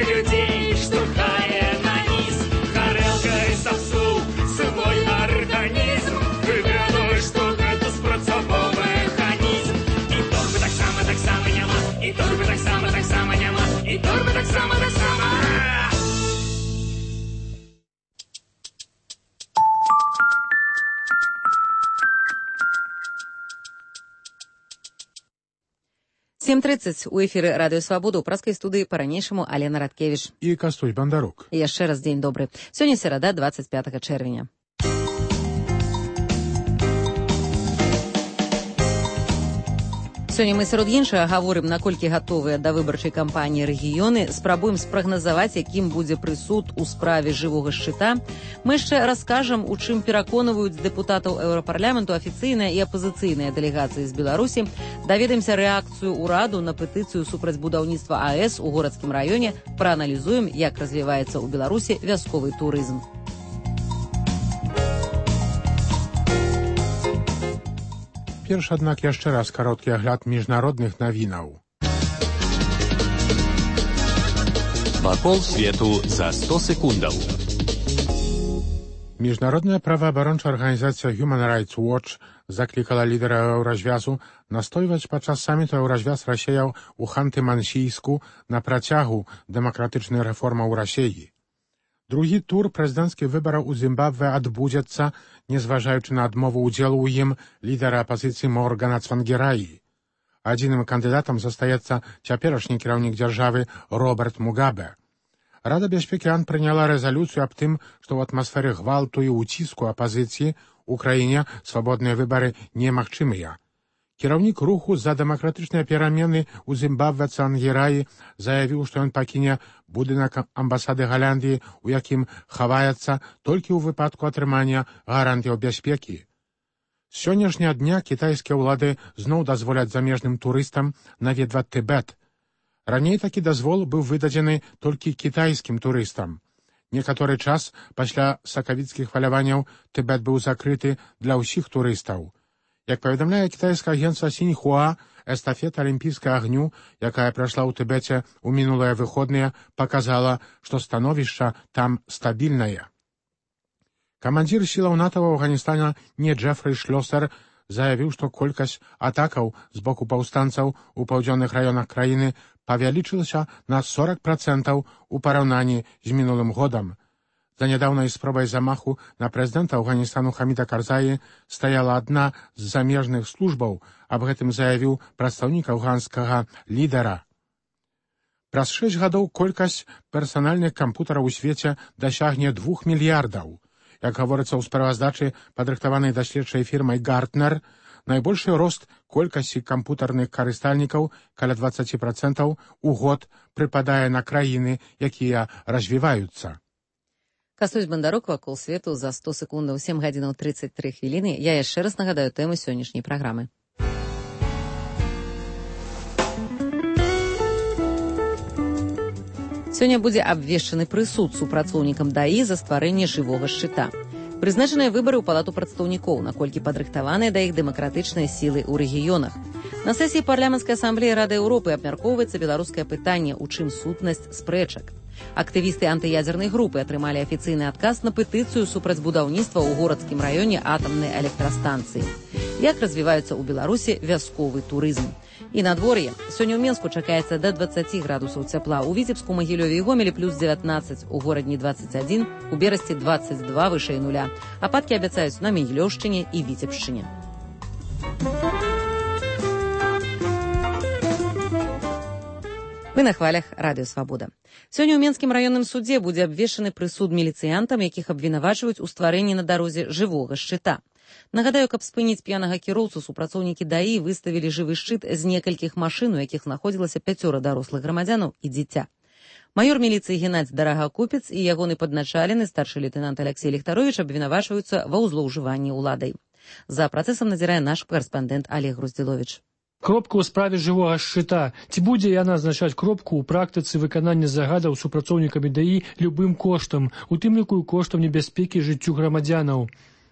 людей штурхае на низ, гарэлкай сапсу свой арганізм. Ты ведаеш, што гэта спрацаваў механізм. І торбы таксама, таксама няма, і торбы таксама, таксама няма, і торбы таксама, таксама. сем тридцать у эфіры радыё Свабода, у праскай студыі па-ранейшаму Алена Радкевіч і Кастусь Бандарук. І яшчэ раз дзень добры. Сёння серада, двадцать пятага чэрвеня. Сёння мы сярод іншага гаворым, наколькі гатовыя да выбарчай кампаніі рэгіёны, спрабуем спрагназаваць, якім будзе прысуд у справе жывога шчыта. Мы яшчэ раскажам, у чым пераконваюць дэпутатаў еўрапарламенту афіцыйныя і апазіцыйныя дэлегацыі з Беларусі. Даведаемся рэакцыю ўраду на петыцыю супраць будаўніцтва АЭС у горадскім раёне, прааналізуем, як развіваецца ў Беларусі вясковы турызм. Перш, аднак, яшчэ раз кароткі агляд міжнародных навінаў. Вакол свету за сто секундаў. Міжнародная праваабарончая арганізацыя Human Rights Watch заклікала лідара еўразвязу настойваць падчас саміту еўразвяз-расеяў у Ханты-Мансійску на працягу дэмакратычнай рэформы ў Расеі. Другі тур прэзідэнцкіх выбараў у Зімбабве адбудзецца, незважаючы на адмову ўдзелу ў ім лідара апазіцыі Моргана Цвангераі. Адзіным кандыдатам застаецца цяперашні кіраўнік дзяржавы Роберт Мугабе. Рада бяспекі АН прыняла рэзалюцыю аб тым, што ў атмасферы гвалту і ўціску апазіцыі ў краіне свабодныя выбары немагчымыя. Кіраўнік руху за дэмакратычныя перамены ў Зімбабве Цвангераі заявіў, што ён пакіне будынак амбасады Галяндыі, у якім хаваецца толькі ў выпадку атрымання гарантыяў бяспекі. З сённяшняга дня кітайскія ўлады зноў дазволяць замежным турыстам наведваць Тыбет. Раней такі дазвол быў выдадзены толькі кітайскім турыстам. Некаторы час пасля сакавіцкіх хваляванняў Тыбет быў закрыты для ўсіх турыстаў. Як паведамляе кітайскае агенцтва Сіньхуа, эстафета алімпійскага агню, якая прайшла ў Тыбеце ў мінулыя выходныя, паказала, што становішча там стабільнае. Камандзір сілаў НАТО ў Афганістане не Джефры Шлёсер заявіў, што колькасць атакаў з боку паўстанцаў у паўдзённых раёнах краіны павялічылася на сорок процентаў у параўнанні з мінулым годам. За нядаўнай спробай замаху на прэзідэнта Афганістану Хаміда Карзаі стаяла адна з замежных службаў, аб гэтым заявіў прадстаўнік афганскага лідара. Праз шэсць гадоў колькасць персанальных кампутараў у свеце дасягне двух мільярдаў. Як гаворыцца ў справаздачы, падрыхтаванай даследчай фірмай Гартнер, найбольшы рост колькасці кампутарных карыстальнікаў, каля дваццаць процентаў у год, прыпадае на краіны, якія развіваюцца. Кастусь Бандарук, вакол свету за сто секундаў, сем гадзінаў тридцать три хвіліны. Я яшчэ раз нагадаю тэму сённяшняй праграмы. Сёння будзе абвешчаны прысуд супрацоўнікам ДАІ за стварэнне жывога шчыта. Прызначаныя выбары ў палату прадстаўнікоў, наколькі падрыхтаваныя да іх дэмакратычныя сілы ў рэгіёнах. На сесіі парламенцкай асамблеі Рады Еўропы абмяркоўваецца беларускае пытанне, у чым сутнасць спрэчак. Актывісты антыядзернай групы атрымалі афіцыйны адказ на петыцыю супраць будаўніцтва ў горадскім раёне атамнай электрастанцыі. Як развіваецца ў Беларусі вясковы турызм. І надвор'е. Сёння ў Менску чакаецца да дваццаці градусаў цяпла, у Віцебску, Магілёве і Гомелі плюс дзевятнаццаць, у горадні дваццаць адзін, у Берасці дваццаць два вышэй нуля. Ападкі абяцаюць на Магілёўшчыне і Віцебшчыне. Вы на хвалях радыё Свабода. Сёння ў Менскім раённым судзе будзе абвешчаны прысуд міліцыянтам, якіх абвінавачваюць у стварэнні на дарозе жывога шчыта. Нагадаю, каб спыніць п'янага кіроўцу, супрацоўнікі ДАІ выставілі жывы шчыт з некалькіх машын, у якіх знаходзілася пяцёра дарослых грамадзянаў і дзіця. Маёр міліцыі Геннадзь Дарагакупец і ягоны падначалены старшы лейтэнант Алексей Ліхтаровіч абвінавачваюцца ва ўзлоўжыванні ўладай. За працэсам назірае наш карэспандэнт Олег Груздзіловіч. Кропка ў справе жывога шчыта. Ці будзе яна азначаць кропку ў практыцы выканання загадаў супрацоўнікамі ДАІ любым коштам, у тым ліку і коштам небяспекі жыццю грамадзянаў?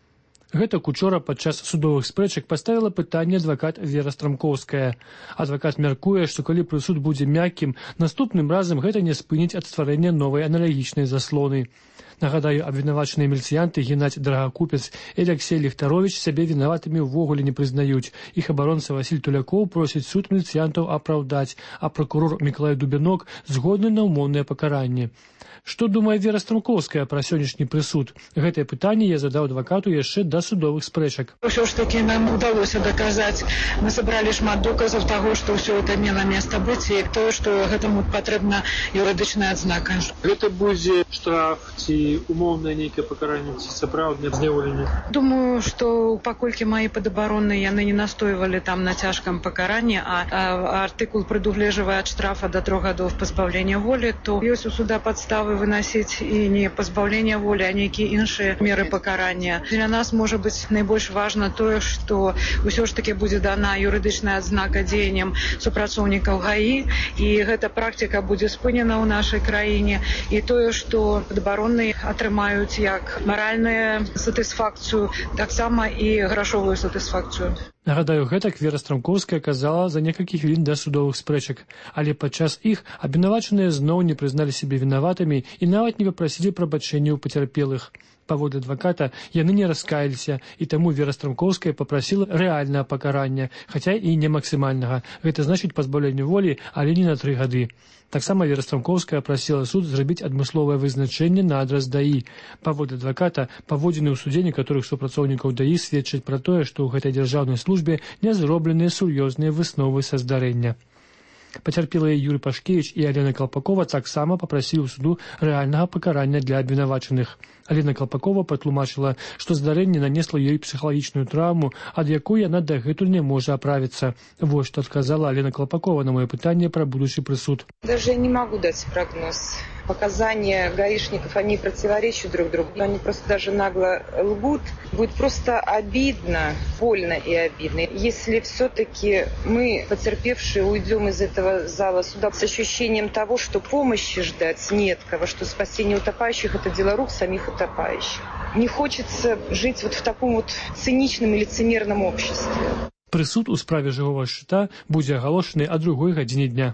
Гэтак учора падчас судовых спрэчак паставіла пытанне адвакат Вера Страмкоўская. Адвакат мяркуе, што калі прысуд будзе мяккім, наступным разам гэта не спыніць ад стварэння новай аналагічнай заслоны. Нагадаю, абвінавачаныя міліцыянты Геннадзь Драгакупец і Алексей Ліхтаровіч сябе вінаватымі ўвогуле не прызнаюць. Іх абаронца Васіль Тулякоў просіць суд міліцыянтаў апраўдаць, а пракурор Мікалай Дубянок згодны на ўмоўнае пакаранне. Што думае Вера Страмкоўская пра сённяшні прысуд? Гэтае пытанне я задаў адвакату яшчэ да судовых спрэчак. Ўсё ж таки нам удалося доказаць. Мы сабралі шмат доказаў таго, што ўсё это мела месца быць і тое, што гэтаму патрэбна юрыдычная адзнака. Гэта будзе штраф ці умоўнае нейкае пакаранне ці сапраўднае зняволенне? Думаю, што паколькі мае падабаронныя яны не настойвалі там на цяжкам пакаранні, а, а артыкул прадугледжвае ад штрафа да трох гадоў пазбаўлення волі, то ёсць у суда падставы выносіць і не пазбаўлення волі, а нейкія іншыя меры пакарання. Для нас можа быць найбольш важна тое, што ўсё ж таки будзе дана юрыдычная адзнака дзеянням супрацоўнікаў ГАІ, і гэта практыка будзе спынена ў нашай краіне, і тое, што падабаронныя атрымаюць як маральную сатысфакцыю, таксама і грашовую сатысфакцыю. Нагадаю, гэтак Вера Страмкоўская казала за некалькі хвілін да судовых спрэчак, але падчас іх абвінавачаныя зноў не прызналі сябе вінаватымі і нават не папрасілі прабачэння ў пацярпелых. Паводле адваката, яны не раскаяліся, і таму Вера Страмкоўская папрасіла рэальнае пакарання, хаця і не максімальнага. Гэта значыць пазбаўленне волі, але не на тры гады. Таксама Вера Страмкоўская прасіла суд зрабіць адмысловае вызначэнне на адрас ДАІ. Паводле адваката, паводзіны ў судзе некаторых супрацоўнікаў ДАІ сведчаць пра тое, што ў гэтай дзяржаўнай службе не зробленыя сур'ёзныя высновы са здарэння. Пацярпелыя Юрый Пашкевіч і Алена Калпакова таксама папрасілі ў суду рэальнага пакарання для абвінавачаных. Алена Калпакова патлумачыла, што здарэнне нанесла ёй псіхалагічную траўму, ад якой яна дагэтуль не можа аправіцца. Вось што адказала Алена Калпакова на маё пытанне пра будучы прысуд. Даже не могу дать прогноз. Показания гаишников, они противоречат друг другу. Они просто даже нагло лгут. Будет просто обидно, больно и обидно. Если все-таки мы, потерпевшие, уйдем из этого зала суда с ощущением того, что помощи ждать нет кого, что спасение утопающих – это дело рук самих утопающих. Не хочется жить вот в таком вот циничном и лицемерном обществе. Прысуд у справе жывога шчыта будзе агалошаны о другой гадзіне дня.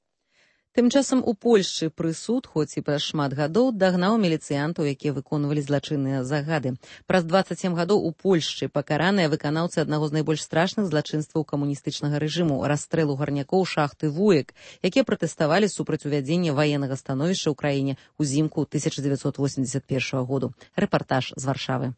Тым часам у Польшчы прысуд, хоць і праз шмат гадоў, дагнаў міліцыянтаў, якія выконвалі злачынныя загады. Праз дваццаць сем гадоў у Польшчы пакараныя выканаўцы аднаго з найбольш страшных злачынстваў камуністычнага рэжыму – расстрэлу гарнякоў шахты Вуек, якія пратэставалі супраць увядзення ваеннага становішча ў краіне ўзімку тысяча дзевяцьсот восемьдесят першага году. Рэпартаж з Варшавы.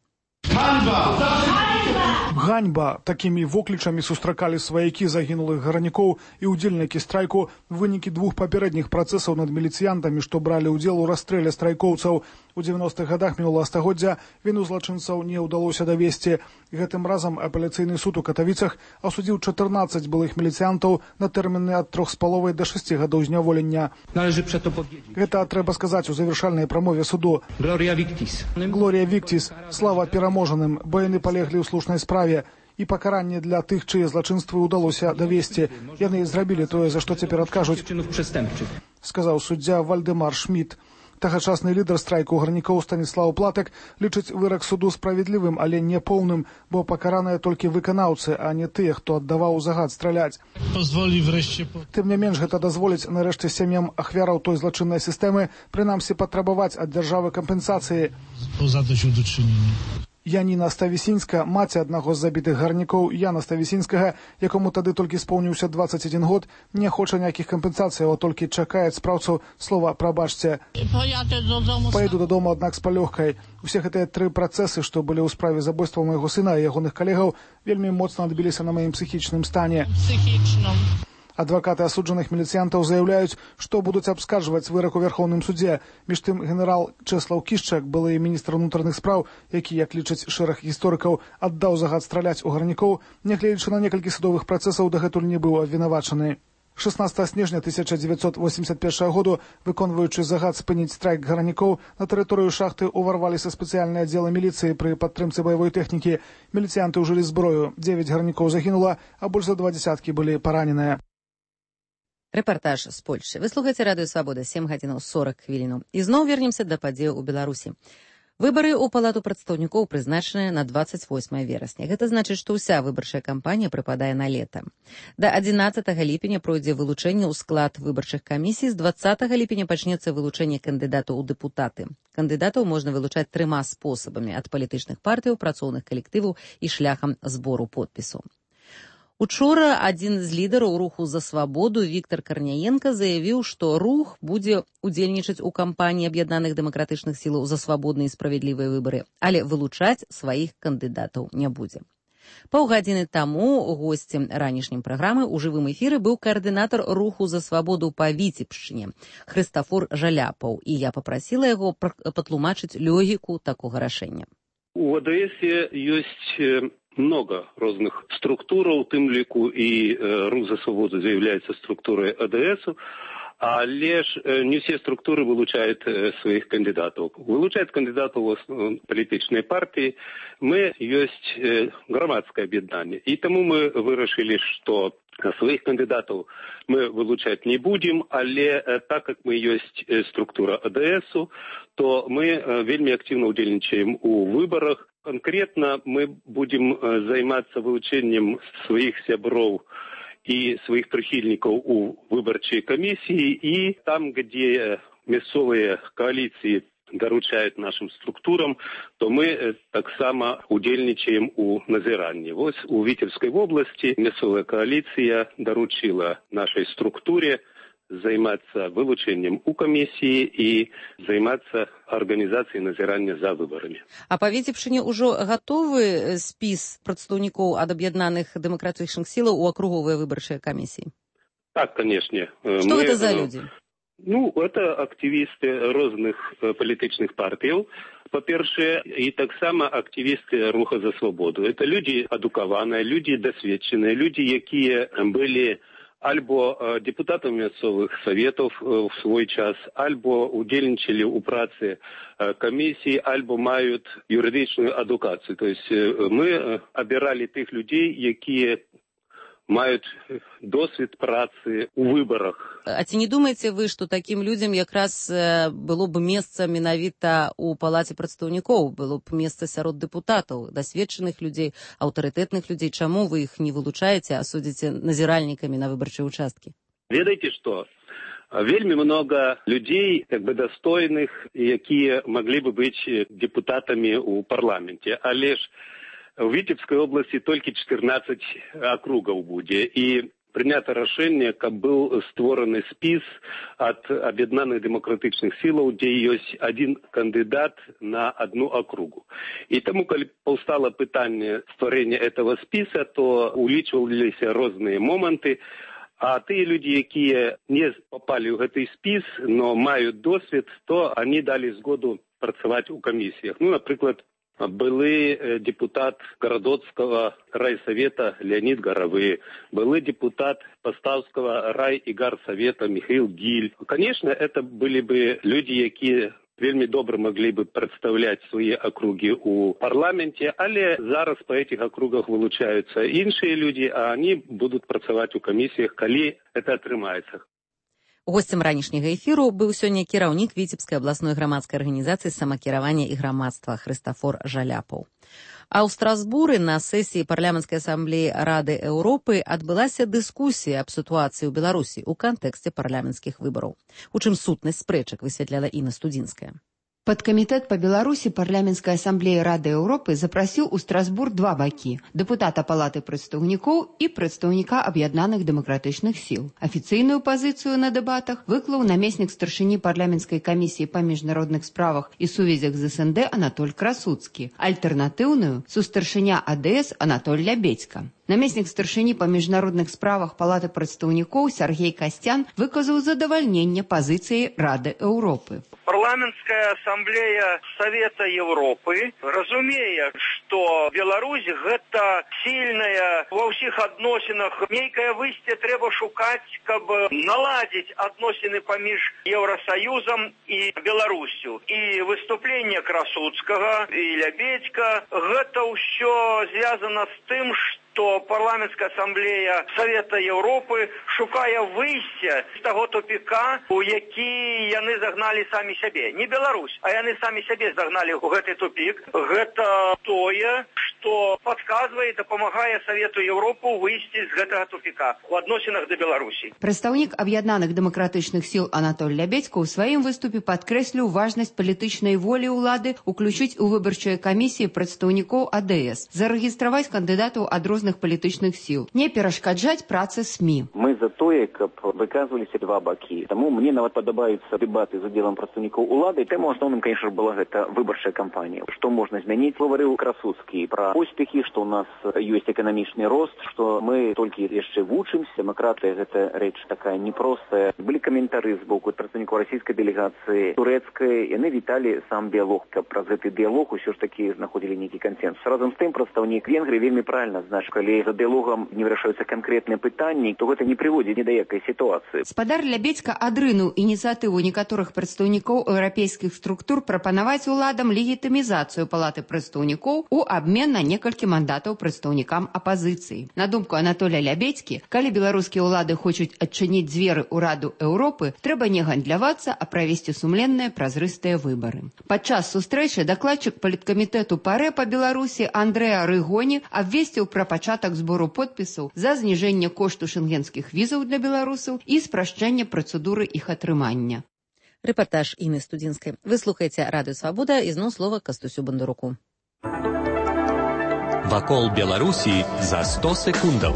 Ганьба! Такімі воклічамі сустракалі сваякі загінулых гарнякоў і ўдзельнікі страйку вынікі двух папярэдніх працэсаў над міліцыянтамі, што бралі ўдзел у расстрэле страйкоўцаў. У дзевяностых гадах мінулага стагоддзя віну злачынцаў не ўдалося давесці. Гэтым разам апеляцыйны суд у Катавіцах асудзіў чатырнаццаць былых міліцыянтаў на тэрміны ад трох з паловай да шасці гадоў зняволення. Гэта трэба сказаць у завяршальнай прамове суду. Глорія Віктіс. Глорія Віктіс. Слава пераможаным, бо яны палеглі ў слушнай справе. І пакаранне для тых, чые злачынствы ўдалося давесці. Яны зрабілі тое, за што цяпер адкажуць, сказаў суддзя Вальдэмар Шмідт. Тагачасны лідар страйку гарнякоў Станіслаў Платак лічыць вырак суду справедлівым, але не поўным, бо пакараныя толькі выканаўцы, а не тыя, хто аддаваў загад страляць. Тым не менш, гэта дазволіць нарэшце сям'ям ахвяраў той злачыннай сістэмы прынамсі патрабаваць ад дзяржавы кампенсацыі. Яніна Ставісінска, маці аднаго з забітых гарнякоў Яна Ставісінскага, якому тады толькі споўніўся дваццаць адзін год, не хоча ніякіх кампенсацыяў, а толькі чакае спраўцу слова «прабачце». Паеду дадому, аднак з палёгкай. Усе гэтыя тры працэсы, што былі ў справе забойства майго сына і ягоных калегаў, вельмі моцна адбіліся на маім псіхічным стане. Адвакаты асуджаных міліцыянтаў заяўляюць, што будуць абскарджваць вырак у Вярхоўным судзе. Між тым генерал Чэслаў Кішчак, былы міністр унутраных спраў, які, як лічаць шэраг гісторыкаў, аддаў загад страляць у гарнякоў, нягледзячы на некалькі судовых працэсаў, дагэтуль не быў абвінавачаны. шаснаццатага снежня тысяча дзевяцьсот восемьдесят першага году, выконваючы загад спыніць страйк гарнякоў, на тэрыторыю шахты ўварваліся спецыяльныя аддзелы міліцыі пры падтрымцы баявой тэхнікі. Міліцыянты ўжылі зброю. Дзевяць гарнякоў загінула, а больш за два дзясяткі былі параненыя. Рэпартаж з Польшчы. Вы слухаеце радыё Свабода, сем гадзінаў сорок хвілінаў. І зноў вернемся да падзеяў у Беларусі. Выбары ў палату прадстаўнікоў прызначаныя на двадцать восьмае верасня. Гэта значыць, што ўся выбарчая кампанія прыпадае на лета. Да адзінаццатага ліпеня пройдзе вылучэнне ў склад выбарчых камісій, з двадцатага ліпеня пачнецца вылучэнне кандыдатаў у дэпутаты. Кандыдатаў можна вылучаць трыма спосабамі: ад палітычных партыяў, працоўных калектываў і шляхам збору подпісу. Учора адзін з лідараў руху «За свабоду» Віктор Карняенко заявіў, што рух будзе удзельнічаць у кампаніі аб'яднаных дэмакратычных сілаў за свабодныя і справядлівыя выбары, але вылучаць сваіх кандыдатаў не будзе. Паўгадзіны таму госцем ранішняй праграмы ў жывым эфіры быў каардынатар руху «За свабоду» па Віцебшчыне Хрыстафор Жаляпаў, і я папрасіла яго патлумачыць логіку такога рашэння. У АДС ёсць много разных структур, в тым ліку і рух «За свободу» з'являецца структурой АДС, але ж не все структуры вылучают своих кандидатов. Вылучают кандидатов політичной партии. Мы есть громадское объединение. И тому мы вырашили, что своих кандидатов мы вылучать не будем, але так как мы есть структура АДС, то мы вельми активно удельничаем у выборах. Конкретно мы будем займаться вылучением своих сябров и своих прихильников у выборчей комиссии, и там, где мясцовые коалиции доручают нашим структурам, то мы так само удельничаем у назирания. Вот у Витебской области мясцовая коалиция доручила нашей структуре заниматься вылучением у комиссии и заниматься организацией назирания за выборами. А па Віцебшчыне ўжо гатовы спіс прадстаўнікоў ад аб'яднаных дэмакратычных сілаў у акруговыя выбарчыя камісіі? Так, конечно. Что Мы, это за люди? Ну, это активисты разных політичных партий. По-перше, и так само активисты Руха за свободу. Это люди адукаваныя, люди досведченные, люди, які были альбо депутатами мясцовых советов в свой час, альбо удельничали у працы комиссии, альбо мают юридичную адукацию. То есть мы обирали тых людей, які мають досвід праці у виборах. А ці не думаеце вы, што такім людзям якраз было б месца менавіта ў палаце прадстаўнікоў, было б месца сярод дэпутатаў, дасведчаных людзей, аўтарытэтных людзей? Чаму вы іх не вылучаеце, а судзіце назіральнікамі на выбарчыя участкі? Ведаеце што? Вельмі много людей, как бы достойных, якія маглі бы быць депутатамі ў парламенце, але ж в Витебской области только четырнадцать округов будет. И принято решение, как был створенный спис от объединенных демократичных сил, где есть один кандидат на одну округу. И тому, когда повстало питание створения этого списа, то улічвались разные моменты. А те люди, які не попали в этот спис, но мають досвід, то они дали згоду працювати у комісіях. Ну, наприклад, Были депутат Городоцкого райсовета Леонид Горовы, был депутат Поставского рай- и гарсовета Михаил Гиль. Конечно, это были бы люди, які вельми добре могли бы представлять свои округи у парламенте, але зараз по этих округах вылучаются іншие люди, а они будут працаваць у комиссиях, калі это атрымаецца. Госцем ранішняга эфіру быў сёння кіраўнік Віцебскай абласной грамадскай арганізацыі самакіравання і грамадства Хрыстафор Жаляпаў. А ў Страсбуры на сесіі парламенцкай асамблеі Рады Еўропы адбылася дыскусія аб сітуацыі ў Беларусі ў кантэксце парламенцкіх выбараў. У чым сутнасць спрэчак высвятляла Інна Студзінская. Падкамітэт па Беларусі парламенцкай асамблеі Рады Еўропы запрасіў у Страсбур два бакі – дэпутата палаты прадстаўнікоў і прадстаўніка аб'яднаных дэмакратычных сіл. Афіцыйную пазіцыю на дэбатах выклаў намеснік старшыні парламенцкай камісіі па міжнародных справах і сувязях з эс эн дэ Анатоль Красуцкі. Альтэрнатыўную – сустаршыня а дэ эс Анатоль Лябедзька. Намеснік старшыні па міжнародных справах палаты прадстаўнікоў Сергей Касцян выказаў задавальненне пазіцыі Рады Еўропы. Парламентская ассамблея Совета Европы разумее, что Беларусь гэта сильная во ўсіх адносінах. Нейкае выйсце трэба шукаць, каб наладзіць адносіны паміж Евросоюзом и Беларусью. И выступление Красуцкага и Лябедзька гэта ўсё звязано с тым, что что парламентская ассамблея Совета Европы шукае выйсце з того тупика, у які яны загнали самі сябе. Не Беларусь, а яны самі сябе загнали ў гэты тупик. Гэта тое, что подсказывает и помогает Совету Европы выйсці з гэтага тупика у адносінах да Беларусі. Прадстаўнік аб'яднаных дэмакратычных сіл Анатоль Лябедзька ў сваім выступе падкрэсліў важнасць палітычнай волі ўлады уключыць у выбарчыя камісіі прадстаўнікоў А Дэ Эс, зарэгістраваць кандыдатаў ад розных палітычных сіл, не перашкаджаць працы СМІ. Мы за тое, каб выказваліся два бакі. Таму мне нават падабаюцца дэбаты з удзелам прадстаўнікоў улады. Тэму асноўным, конечно, была гэта выбарчая кампанія. Што можна змяніць? Гаварыў Красуцкі пра поспехі, што ў нас ёсць эканамічны рост, што мы толькі яшчэ вучымся. Дэмакратыя гэта рэч такая непростая. Былі каментары з боку прадстаўнікоў расійскай дэлегацыі, турэцкай. Яны віталі сам дыялог, каб праз гэты дыялог усё ж такі знаходзілі нейкі кансенсус. Разам з тым прадстаўнік Венгрыі вельмі правільна значыць, калі за дыялогам не вырашаюцца канкрэтныя пытанні, то гэта не прыводзіць ні да якай сітуацыі. Спадар Лябедзька адрынуў ініцыятыву некаторых прадстаўнікоў еўрапейскіх структур прапанаваць уладам легітымізацыю палаты прадстаўнікоў у абмен на некалькі мандатаў прадстаўнікам апазіцыі. На думку Анатоля Лябедзькі, калі беларускія ўлады хочуць адчыніць дзверы ў Раду Еўропы, трэба не гандлявацца, а правесці сумленныя празрыстыя выбары. Падчас сустрэчы дакладчык паліткамітэту ПАРЭ па Беларусі Андрэа Рыгоні абвесціў пра пачатак збору подпісаў за зніжэнне кошту шэнгенскіх візаў для беларусаў і спрашчэнне працэдуры іх атрымання. Рэпартаж Інны Студзінскай. Вы слухаеце Радыё Свабода, і зноў слова Кастусю Бандаруку. Вакол Беларусі за сто секундаў.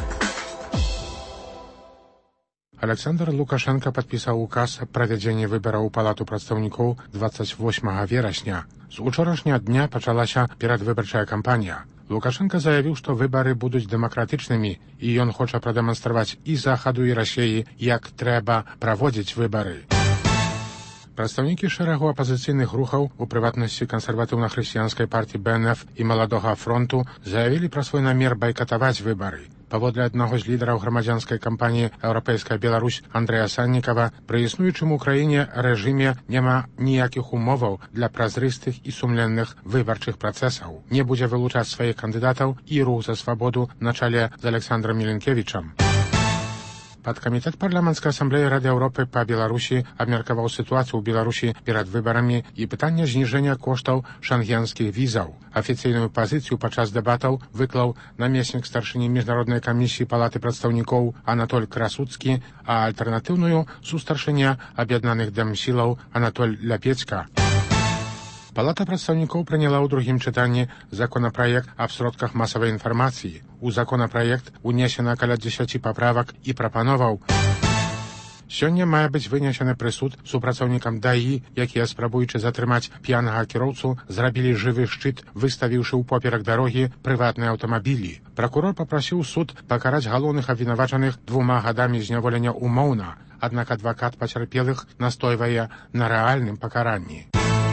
Александр Лукашенко падпісаў указ аб правядзенні выбараў у палату прадстаўнікоў дваццаць восьмага верасня. З учорашняга дня пачалася перадвыбарчая кампанія. Лукашенко заявіў, што выбары будуць дэмакратычнымі, і ён хоча прадэманстраваць і Захаду, і Расіі, як трэба праводзіць выбары. Прадстаўнікі шэрагу апазіцыйных рухаў, у прыватнасці кансерватыўна-хрысціянскай партіі Бэ Эн Эф і Маладога фронту, заявілі пра свой намер байкатаваць выбары. Паводле аднаго з лідараў грамадзянскай кампаніі «Еўрапейская Беларусь» Андрэя Саннікава, пры існуючым у краіне рэжыме няма ніякіх умоваў для празрыстых і сумленных выбарчых працэсаў. Не будзе вылучаць сваіх кандыдатаў і рух за свабоду на чале з Александром Міленкевічам. Падкамітэт парламенцкай асамблеі Рады Еўропы па Беларусі абмеркаваў сітуацыю ў Беларусі перад выбарамі і пытанне зніжэння коштаў шэнгенскіх візаў. Афіцыйную пазіцыю падчас дэбатаў выклаў намеснік старшыні міжнароднай камісіі палаты прадстаўнікоў Анатоль Красуцкі, а альтэрнатыўную сустаршыня аб'яднаных дэмсілаў Анатоль Лябедзька. Палата прадстаўнікоў прыняла ў другім чытанні законапраект аб сродках масавай інфармацыі. У законапраект унесена каля дзесяці паправак і прапановаў. Сёння мае быць вынесены прысуд супрацоўнікам ДАІ, якія, спрабуючы затрымаць п'янага кіроўцу, зрабілі жывы шчыт, выставіўшы ў поперак дарогі прыватныя аўтамабілі. Пракурор папрасіў суд пакараць галоўных абвінавачаных двума гадамі зняволення умоўна, аднак адвакат пацярпелых настойвае на рэальным пакаранні.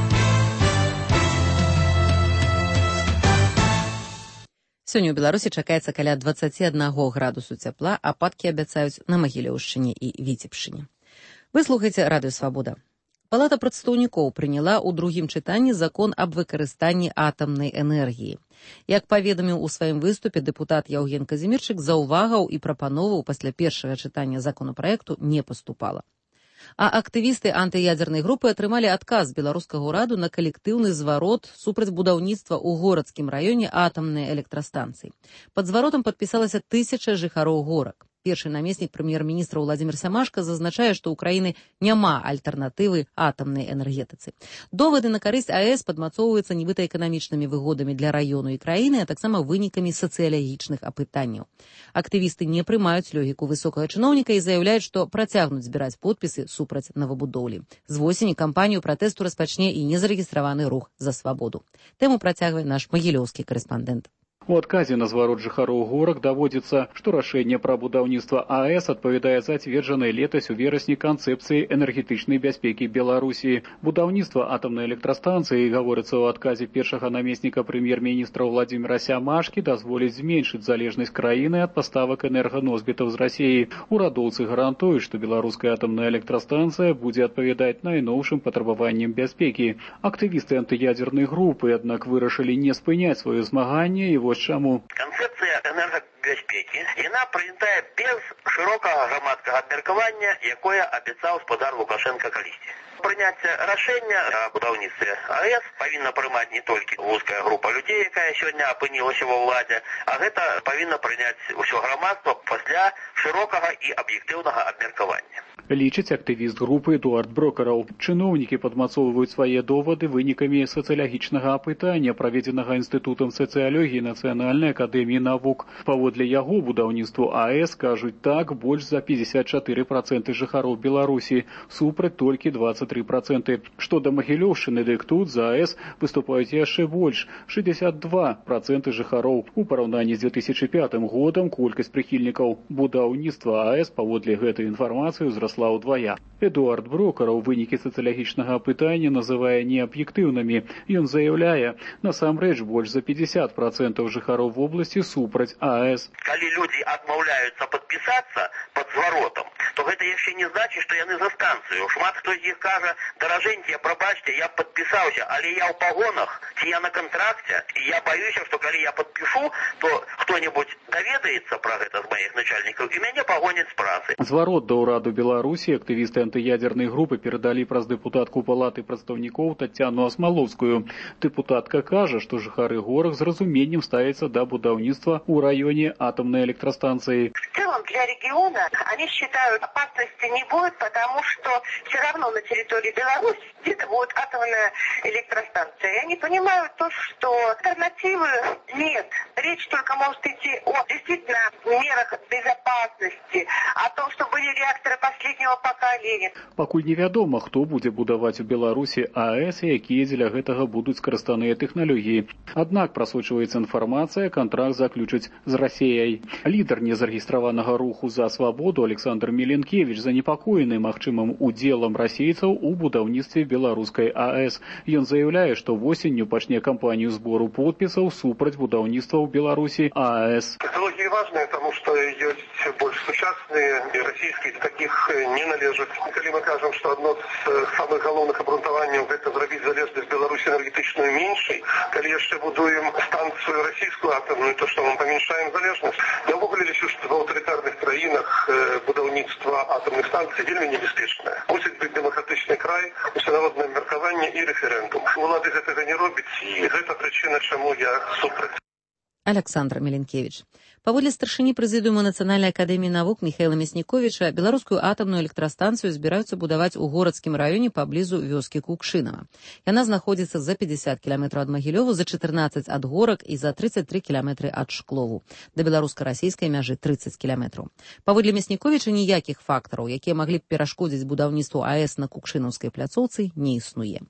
Сёння ў Беларусі чакаецца каля дваццаці аднаго градусу цяпла, ападкі абяцаюць на Магілёўшчыне і Віцебшчыне. Вы слухаеце Радыё Свабода. Палата прадстаўнікоў прыняла ў другім чытанні закон аб выкарыстанні атамнай энергіі. Як паведаміў у сваім выступе дэпутат Яўген Казімірчык, заўвагаў і прапановаў пасля першага чытання законапраекту не паступала. А актывісты антыядзернай групы атрымалі адказ беларускага ўраду на калектыўны зварот супраць будаўніцтва ў горадскім раёне атамнай электрастанцыі. Пад зваротам падпісалася тысяча жыхароў горак. Першы намеснік прэм'ер-міністра Владзімір Сямашка зазначае, што ў краіны няма альтэрнатывы атамнай энергетыцы. Довады на карысць А Эс падмацоўваюцца нібыта эканамічнымі выгодамі для раёну і краіны, а таксама вынікамі сацыялагічных апытанняў. Актывісты не прымаюць логіку высокага чыноўніка і заяўляюць, што працягнуць збіраць подпісы супраць новабудоўлі. З восені кампанію пратэсту распачне і незарэгістраваны рух за свабоду. Тэму працягвае наш магілёўскі карэспандэнт. У адказе на зварот жыхароў горак даводзіцца, што рашэнне пра будаўніцтва А Эс адпавядае зацверджанай летась у верасні канцэпцыі энергетычнай бяспекі Беларусі. Будаўніцтва атамнай электрастанцыі, гаворыцца ў адказе першага намесніка прэм'ер-міністра Владзіміра Сямашкі, дазволіць зменшыць залежнасць краіны ад паставак энерганосьбітаў з Расіі. Урадоўцы гарантуюць, што беларуская атамная электрастанцыя будзе адпавядаць найноўшым патрабаванням бяспекі. Актывісты антыядзернай групы, аднак, вырашылі не спыняць сваё змаганне і Вось чаму. Канцэпцыя энергабяспекі, яна прынятая без шырокага грамадскага абмеркавання, якое абяцаў спадар Лукашенко калісьці. Прыняцце рашэння о будаўніцтве АЭС павінна прымаць не толькі вузкая група людзей, якая сёння апынілася ва ўладзе, а гэта павінна прыняць усё грамадства пасля шырокага і аб'ектыўнага абмеркавання. Лічыць актывіст групы Эдуард Брокараў. Чыноўнікі падмацоўваюць свае довады вынікамі сацыялагічнага апытання, праведзенага Інстытутам сацыялогіі Нацыянальнай акадэміі навук. Паводле яго будаўніцтву АЭС, кажуць так, больш за пятьдесят четыре проценты жыхароў Беларусі, супраць толькі двадцать три проценты. Што да Магілёўшчыны, дык тут за АЭС выступаюць яшчэ больш, шестьдесят два процента жыхароў. У параўнанні з две тысячи пятым годам колькасць прыхільнікаў будаўніцтва АЭС паводле гэтай інфармацыі ўзрасла ўдвая. Эдуард Брокараў вынікі сацыялагічнага апытання называе неаб'ектыўнымі. Ён заяўляе, насамрэч больш за пятьдесят процентов жыхароў вобласці супраць АЭС. Калі людзі адмаўляюцца падпісацца пад зваротам, то гэта яшчэ не значыць, што яны за станцыю. Шмат хто з іх кажа: даражэнькі, прабачце, я падпісаўся, але я ў пагонах, ці я на кантракце, і я баюся, што калі я падпішу, то хто-небудзь даведаецца пра гэта з маіх начальнікаў, і мяне пагоняць з працы. Зварот да ўраду Беларусі актывісты антыядзернай групы перадалі праз дэпутатку палаты прадстаўнікоў Тацяну Асмалоўскую. Дэпутатка кажа, што жыхары горах з разуменнем ставяцца да будаўніцтва ў раёне атомной электростанции. В целом для региона они считают, опасности не будет, потому что все равно на территории Беларуси где-то будет атомная электростанция. И они понимают то, что альтернативы нет. Речь только может идти о действительно мерах безопасности, о том, что были реакторы последнего поколения. Пакуль невядома, хто будзе будаваць у Беларусі АЭС і якія дзеля гэтага будуць скарыстаныя тэхналогіі. Аднак прасочваецца інфармацыя, кантракт заключаць з Расіяй. Лідар незарэгістраванага руху за свабоду Александр Меленкевич занепакоены магчымым удзелам расейцаў у будаўніцтве беларускай АЭС. Ён заяўляе, што восенню пачне кампанію збору подпісаў супраць будаўніцтва ў Беларусі АЭС. Технологии важные, потому что есть больше сучасные, и российские таких не належат. Калі мы кажем, что одно з самых галоўных абрунтаванняў гэта зрабіць залежнасць Беларусі энергетычную меншай, калі яшчэ будуем станцию российскую атомную, то что мы паменьшаем залежнасць. Навогуле лічу, што в аўтарытарных краінах будаўніцтва атомных станцый вельмі небяспечнае. Мусіць быць дэмакратычны край, усенароднае меркаванне і рэферэндум. Улады гэтага не робяць, і гэта прычына, чаму я супраць. Александр Меленкевич. Паводле старшыні прэзідыума Нацыянальнай акадэміі навук Міхаіла Мясніковіча, беларускую атамную электрастанцыю збіраюцца будаваць у горадскім раёне паблізу вёскі Кукшынава. Яна знаходзіцца за пятьдесят кіламетраў ад Магілёву, за чатырнаццаць ад горак і за тридцать три кіламетры ад Шклову. Да беларуска-расійскай мяжы тридцать кіламетраў. Паводле Мясніковіча ніякіх фактараў, якія маглі б перашкодзіць будаўніцтву АЭС на Кукшынаўскай пляцоўцы, не існуе.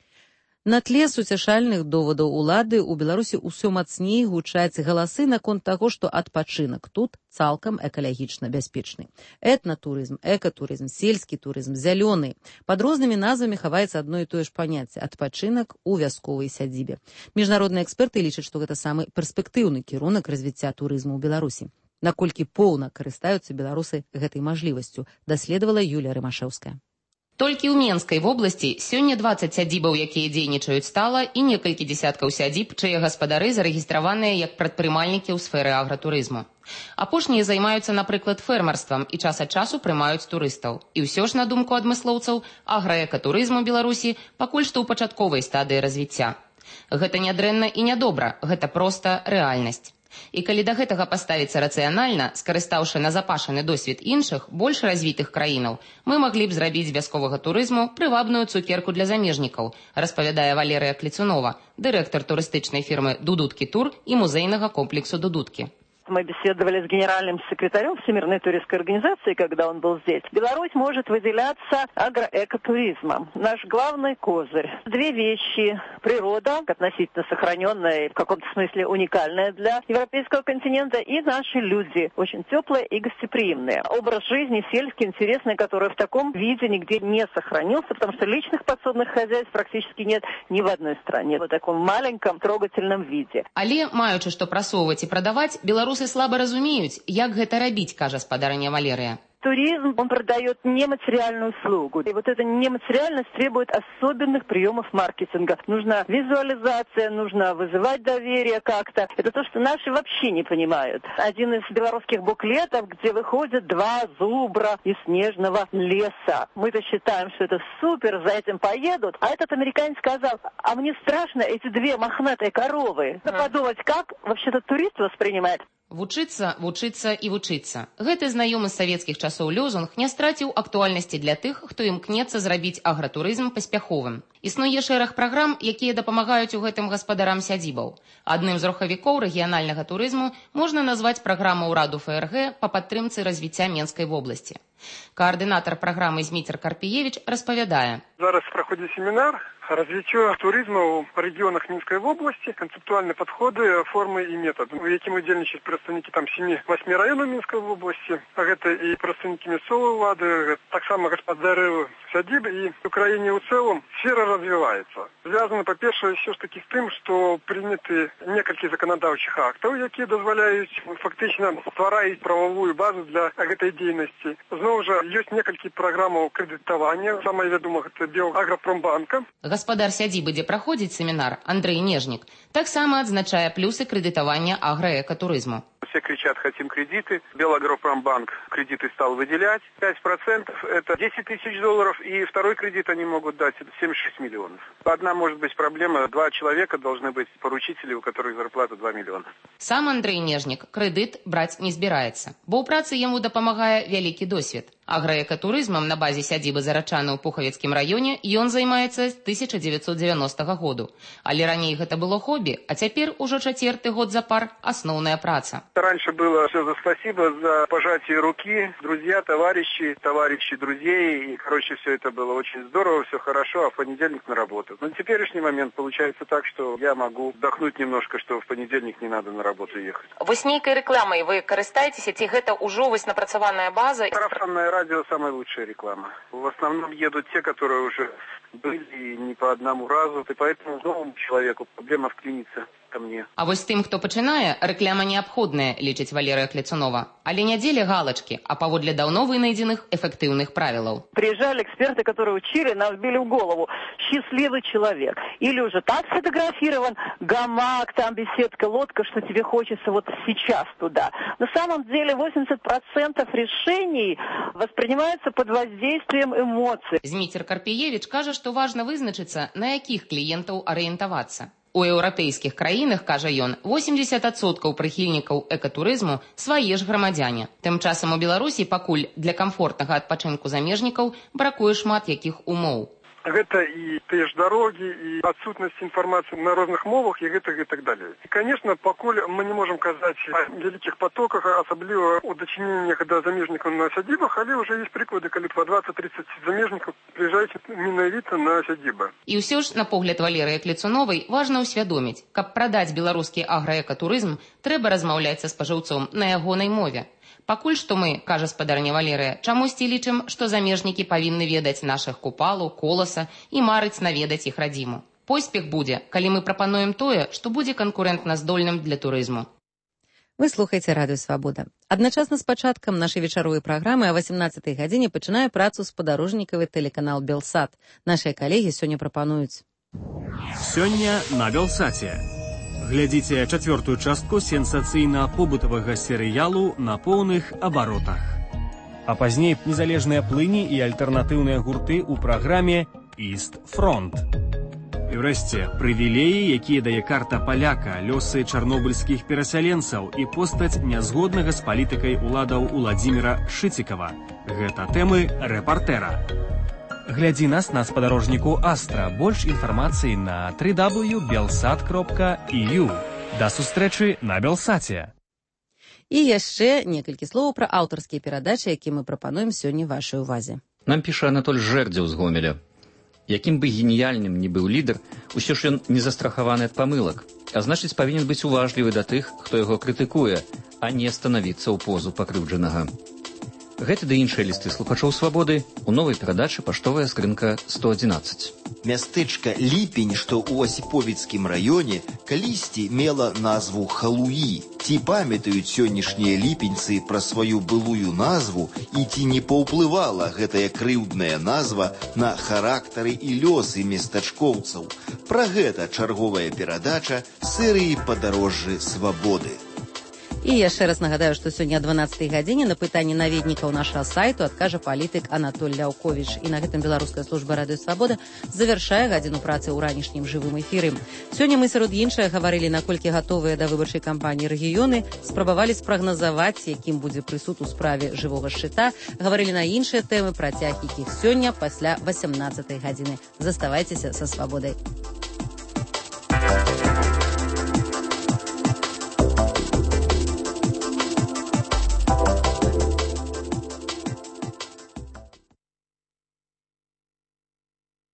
На тле суцяшальных довадаў улады ў Беларусі ўсё мацней гучаць галасы наконт таго, што адпачынак тут цалкам экалагічна бяспечны. Этнатурызм, экатурызм, сельскі турызм, зялёны. Пад рознымі назвамі хаваецца адно і тое ж паняцце — адпачынак у вясковай сядзібе. Міжнародныя эксперты лічаць, што гэта самы перспектыўны кірунак развіцця турызму ў Беларусі. Наколькі поўна карыстаюцца беларусы гэтай мажлівасцю, даследавала Юлія Рымашэўская. Толькі ў Менскай вобласці сёння двадцать сядзібаў, якія дзейнічаюць стала, і некалькі дзесяткаў сядзіб, чые гаспадары зарэгістраваныя як прадпрымальнікі ў сферы агратурызму. Апошнія займаюцца, напрыклад, фермерствам і час ад часу прымаюць турыстаў. І ўсё ж, на думку адмыслоўцаў, аграэкатурызм у Беларусі пакуль што ў пачатковай стадыі развіцця. Гэта нядрэнна і нядобра, гэта проста рэальнасць. І калі да гэтага паставіцца рацыянальна, скарыстаўшы назапашаны досвед іншых, больш развітых краінаў, мы маглі б зрабіць з вясковага турызму прывабную цукерку для замежнікаў, распавядае Валерыя Клецунова, дырэктар турыстычнай фірмы «Дудуткі Тур» і музейнага комплексу «Дудуткі». Мы беседовали с генеральным секретарем Всемирной туристской организации, когда он был здесь. Беларусь может выделяться агроэкотуризмом. Наш главный козырь. Две вещи. Природа, относительно сохраненная, в каком-то смысле уникальная для европейского континента, и наши люди, очень теплые и гостеприимные. Образ жизни сельский, интересный, который в таком виде нигде не сохранился, потому что личных подсобных хозяйств практически нет ни в одной стране. В таком маленьком, трогательном виде. Але, маючы што прасоўваць і прадаваць, беларусы слаба разумеюць, як гэта рабіць, кажа спадарыня Валерыя. туризм, он продает нематериальную услугу. И вот эта нематериальность требует особенных приемов маркетинга. Нужна визуализация, нужно вызывать доверие как-то. Это то, что наши вообще не понимают. Один из белорусских буклетов, где выходят два зубра из снежного леса. Мы-то считаем, что это супер, за этим поедут. А этот американец сказал, а мне страшно эти две мохнатые коровы. Надо подумать, как вообще-то турист воспринимает. Вучыцца, вучыцца і вучыцца. Гэты знаёмы з савецкіх часоў лозунг не страціў актуальнасці для тых, хто імкнецца зрабіць агратурызм паспяховым. Існуе шэраг праграм, якія дапамагаюць у гэтым гаспадарам сядзібаў. Адным з рухавікоў рэгіянальнага турызму можна назваць праграму ўраду ФРГ па падтрымцы развіцця Менскай вобласці. Координатор программы Змитер Карпиевич распавядае. Зараз проходит семинар развития туризма в регионах Минской области, концептуальные подходы, формы и методы. В якім удзельнічаюць представники там семи-восьми районов Минской области. Это и представники мясцовой влады, так само гаспадары сядзіб, и в Украине в целом сфера развивается. Звязано, по-перше, все ж таки с тем, что приняты некалькі законодавчих актов, які дозволяют фактично ствараць правовую базу для этой деятельности. Знову ж, есть некалькі программ кредитования. Самое вядомое – это Белагропромбанка. Гаспадар сядзібы, дзе праходзіць семінар, Андрей Нежнік, таксама адзначае плюсы кредитования агроэкотуризму. Все кричат, хотим кредиты. Белагропромбанк кредиты стал выделять. пять процентов это десять тысяч долларов. И второй кредит они могут дать семьдесят шесть миллионов. Одна может быть проблема. Два человека должны быть поручители, у которых зарплата два миллиона. Сам Андрей Нежнік кредит браць не збіраецца, бо ў працы яму дапамагае вялікі досвед. Аграэкатурызмам на базе сядзібы Зарачаны ў Пухавецкім раёне ён займаецца з тысяча девятьсот девяностого году. Але раней гэта было хобі, а цяпер ужо чацвёрты год запар асноўная праца. Раньше было все за спасибо, за пожатие руки, друзья, товарищи, товарищи, друзей. И, короче, все это было очень здорово, все хорошо, а в понедельник на работу. Но на теперешний момент получается так, что я могу вдохнуть немножко, что в понедельник не надо на работу ехать. Вось нейкай рекламой вы карыстаецеся, ці гэта ўжо вось напрацаваная база? Сарафанное радио самая лучшая реклама. В основном едут те, которые уже были не по одному разу. И поэтому новому человеку проблема вклиниться ко мне. А вось тым, хто пачынае, рэклама неабходная, лічыць Валерыя Кляцунова. Але не дзеля галачкі, а паводле даўно вынайдзеных эффектыўных правілаў. Приезжали эксперты, которые учили, нас били в голову. Счастливый человек. Или уже так сфотографирован, гамак, там беседка, лодка, что тебе хочется вот сейчас туда. На самом деле восемьдесят процентов решений воспринимаются под воздействием эмоций. Змитер Карпиевич кажа, што важна вызначыцца, на якіх кліентаў арыентавацца. У еўрапейскіх краінах, кажа ён, восемьдесят адсоткаў прыхільнікаў экатурызму свае ж грамадзяне. Тым часам у Беларусі пакуль для камфортнага адпачынку замежнікаў бракуе шмат якіх умоў. Это и те же дороги, и отсутность информации на разных мовах, и это и так далее. И, конечно, поколь мы не можем казать о великих потоках, особливо о дочинениях до замежников на сядибах, але уже есть приклады, когда по двадцать-тридцать замежников приезжают менавіта на сядибы. І ўсё ж, на погляд Валерыі Кляцуновай, важна ўсвядоміць, каб прадаць беларускі аграэкатурызм, трэба размаўляць са спажыўцом на ягонай мове. Пакуль што мы, кажа спадарня Валерыя, чамусьці лічым, што замежнікі павінны ведаць нашых Купалу, Коласа і марыць наведаць іх радзіму. Поспех будзе, калі мы прапануем тое, што будзе канкурэнтна-здольным для турызму. Вы слухаеце радыё Свабода. Адначасна з пачаткам нашай вечаровай праграмы о восемнадцатай гадзіне пачынае працу спадарожнікавы тэлеканал Белсат. Нашыя калегі сёння прапануюць. Сёння на Белсаце. Глядзіце чацвёртую частку сенсацыйна-побытавага серыялу на поўных абаротах. А пазней незалежныя плыні і альтэрнатыўныя гурты ў праграме «Іст Фронт». І ўрэшце, прывілеі, якія дае карта паляка, лёсы чарнобыльскіх перасяленцаў і постаць нязгоднага з палітыкай уладаў Уладзіміра Шыцікава. Гэта тэмы рэпартэра. Глядзі нас на спадарожніку Астра. Больш інфармацыі на дабл ю дабл ю крапка белсат крапка і ю. Да сустрэчы на Белсаце. І яшчэ некалькі словаў пра аўтарскія перадачы, якія мы прапануем сёння вашай увазе. Нам піша Анатоль Жэрдзеў з Гомеля. Якім бы геніяльным ні быў лідар, усё ж ён не застрахаваны ад памылак, а значыць павінен быць уважлівы да тых, хто яго крытыкуе, а не станавіцца ў позу пакрыўджанага. Гэты ды іншыя лісты слухачоў Свабоды ў новай перадачы «Паштовая скрынка сто адзінаццаць». Мястэчка Ліпень, што ў Асіповіцкім раёне, калісьці мела назву Халуі. Ці памятаюць сённяшнія ліпеньцы пра сваю былую назву і ці не паўплывала гэтая крыўдная назва на характары і лёсы местачкоўцаў? Пра гэта чарговая перадача серыі «Падарожжы свабоды». І яшчэ раз нагадаю, што сёння о дванаццатай гадзіне на пытанні наведнікаў нашага сайту адкажа палітык Анатоль Ляўковіч. І на гэтым беларуская служба радыё «Свабода» завяршае гадзіну працы ў ранішнім жывым эфіры. Сёння мы сярод іншага гаварылі, наколькі гатовыя да выбарчай кампаніі рэгіёны, спрабавалі спрагназаваць, якім будзе прысуд у справе жывога шчыта, гаварылі на іншыя тэмы, працяг якіх сёння пасля васямнаццатай гадзіны. Заставайцеся са «Свабодай».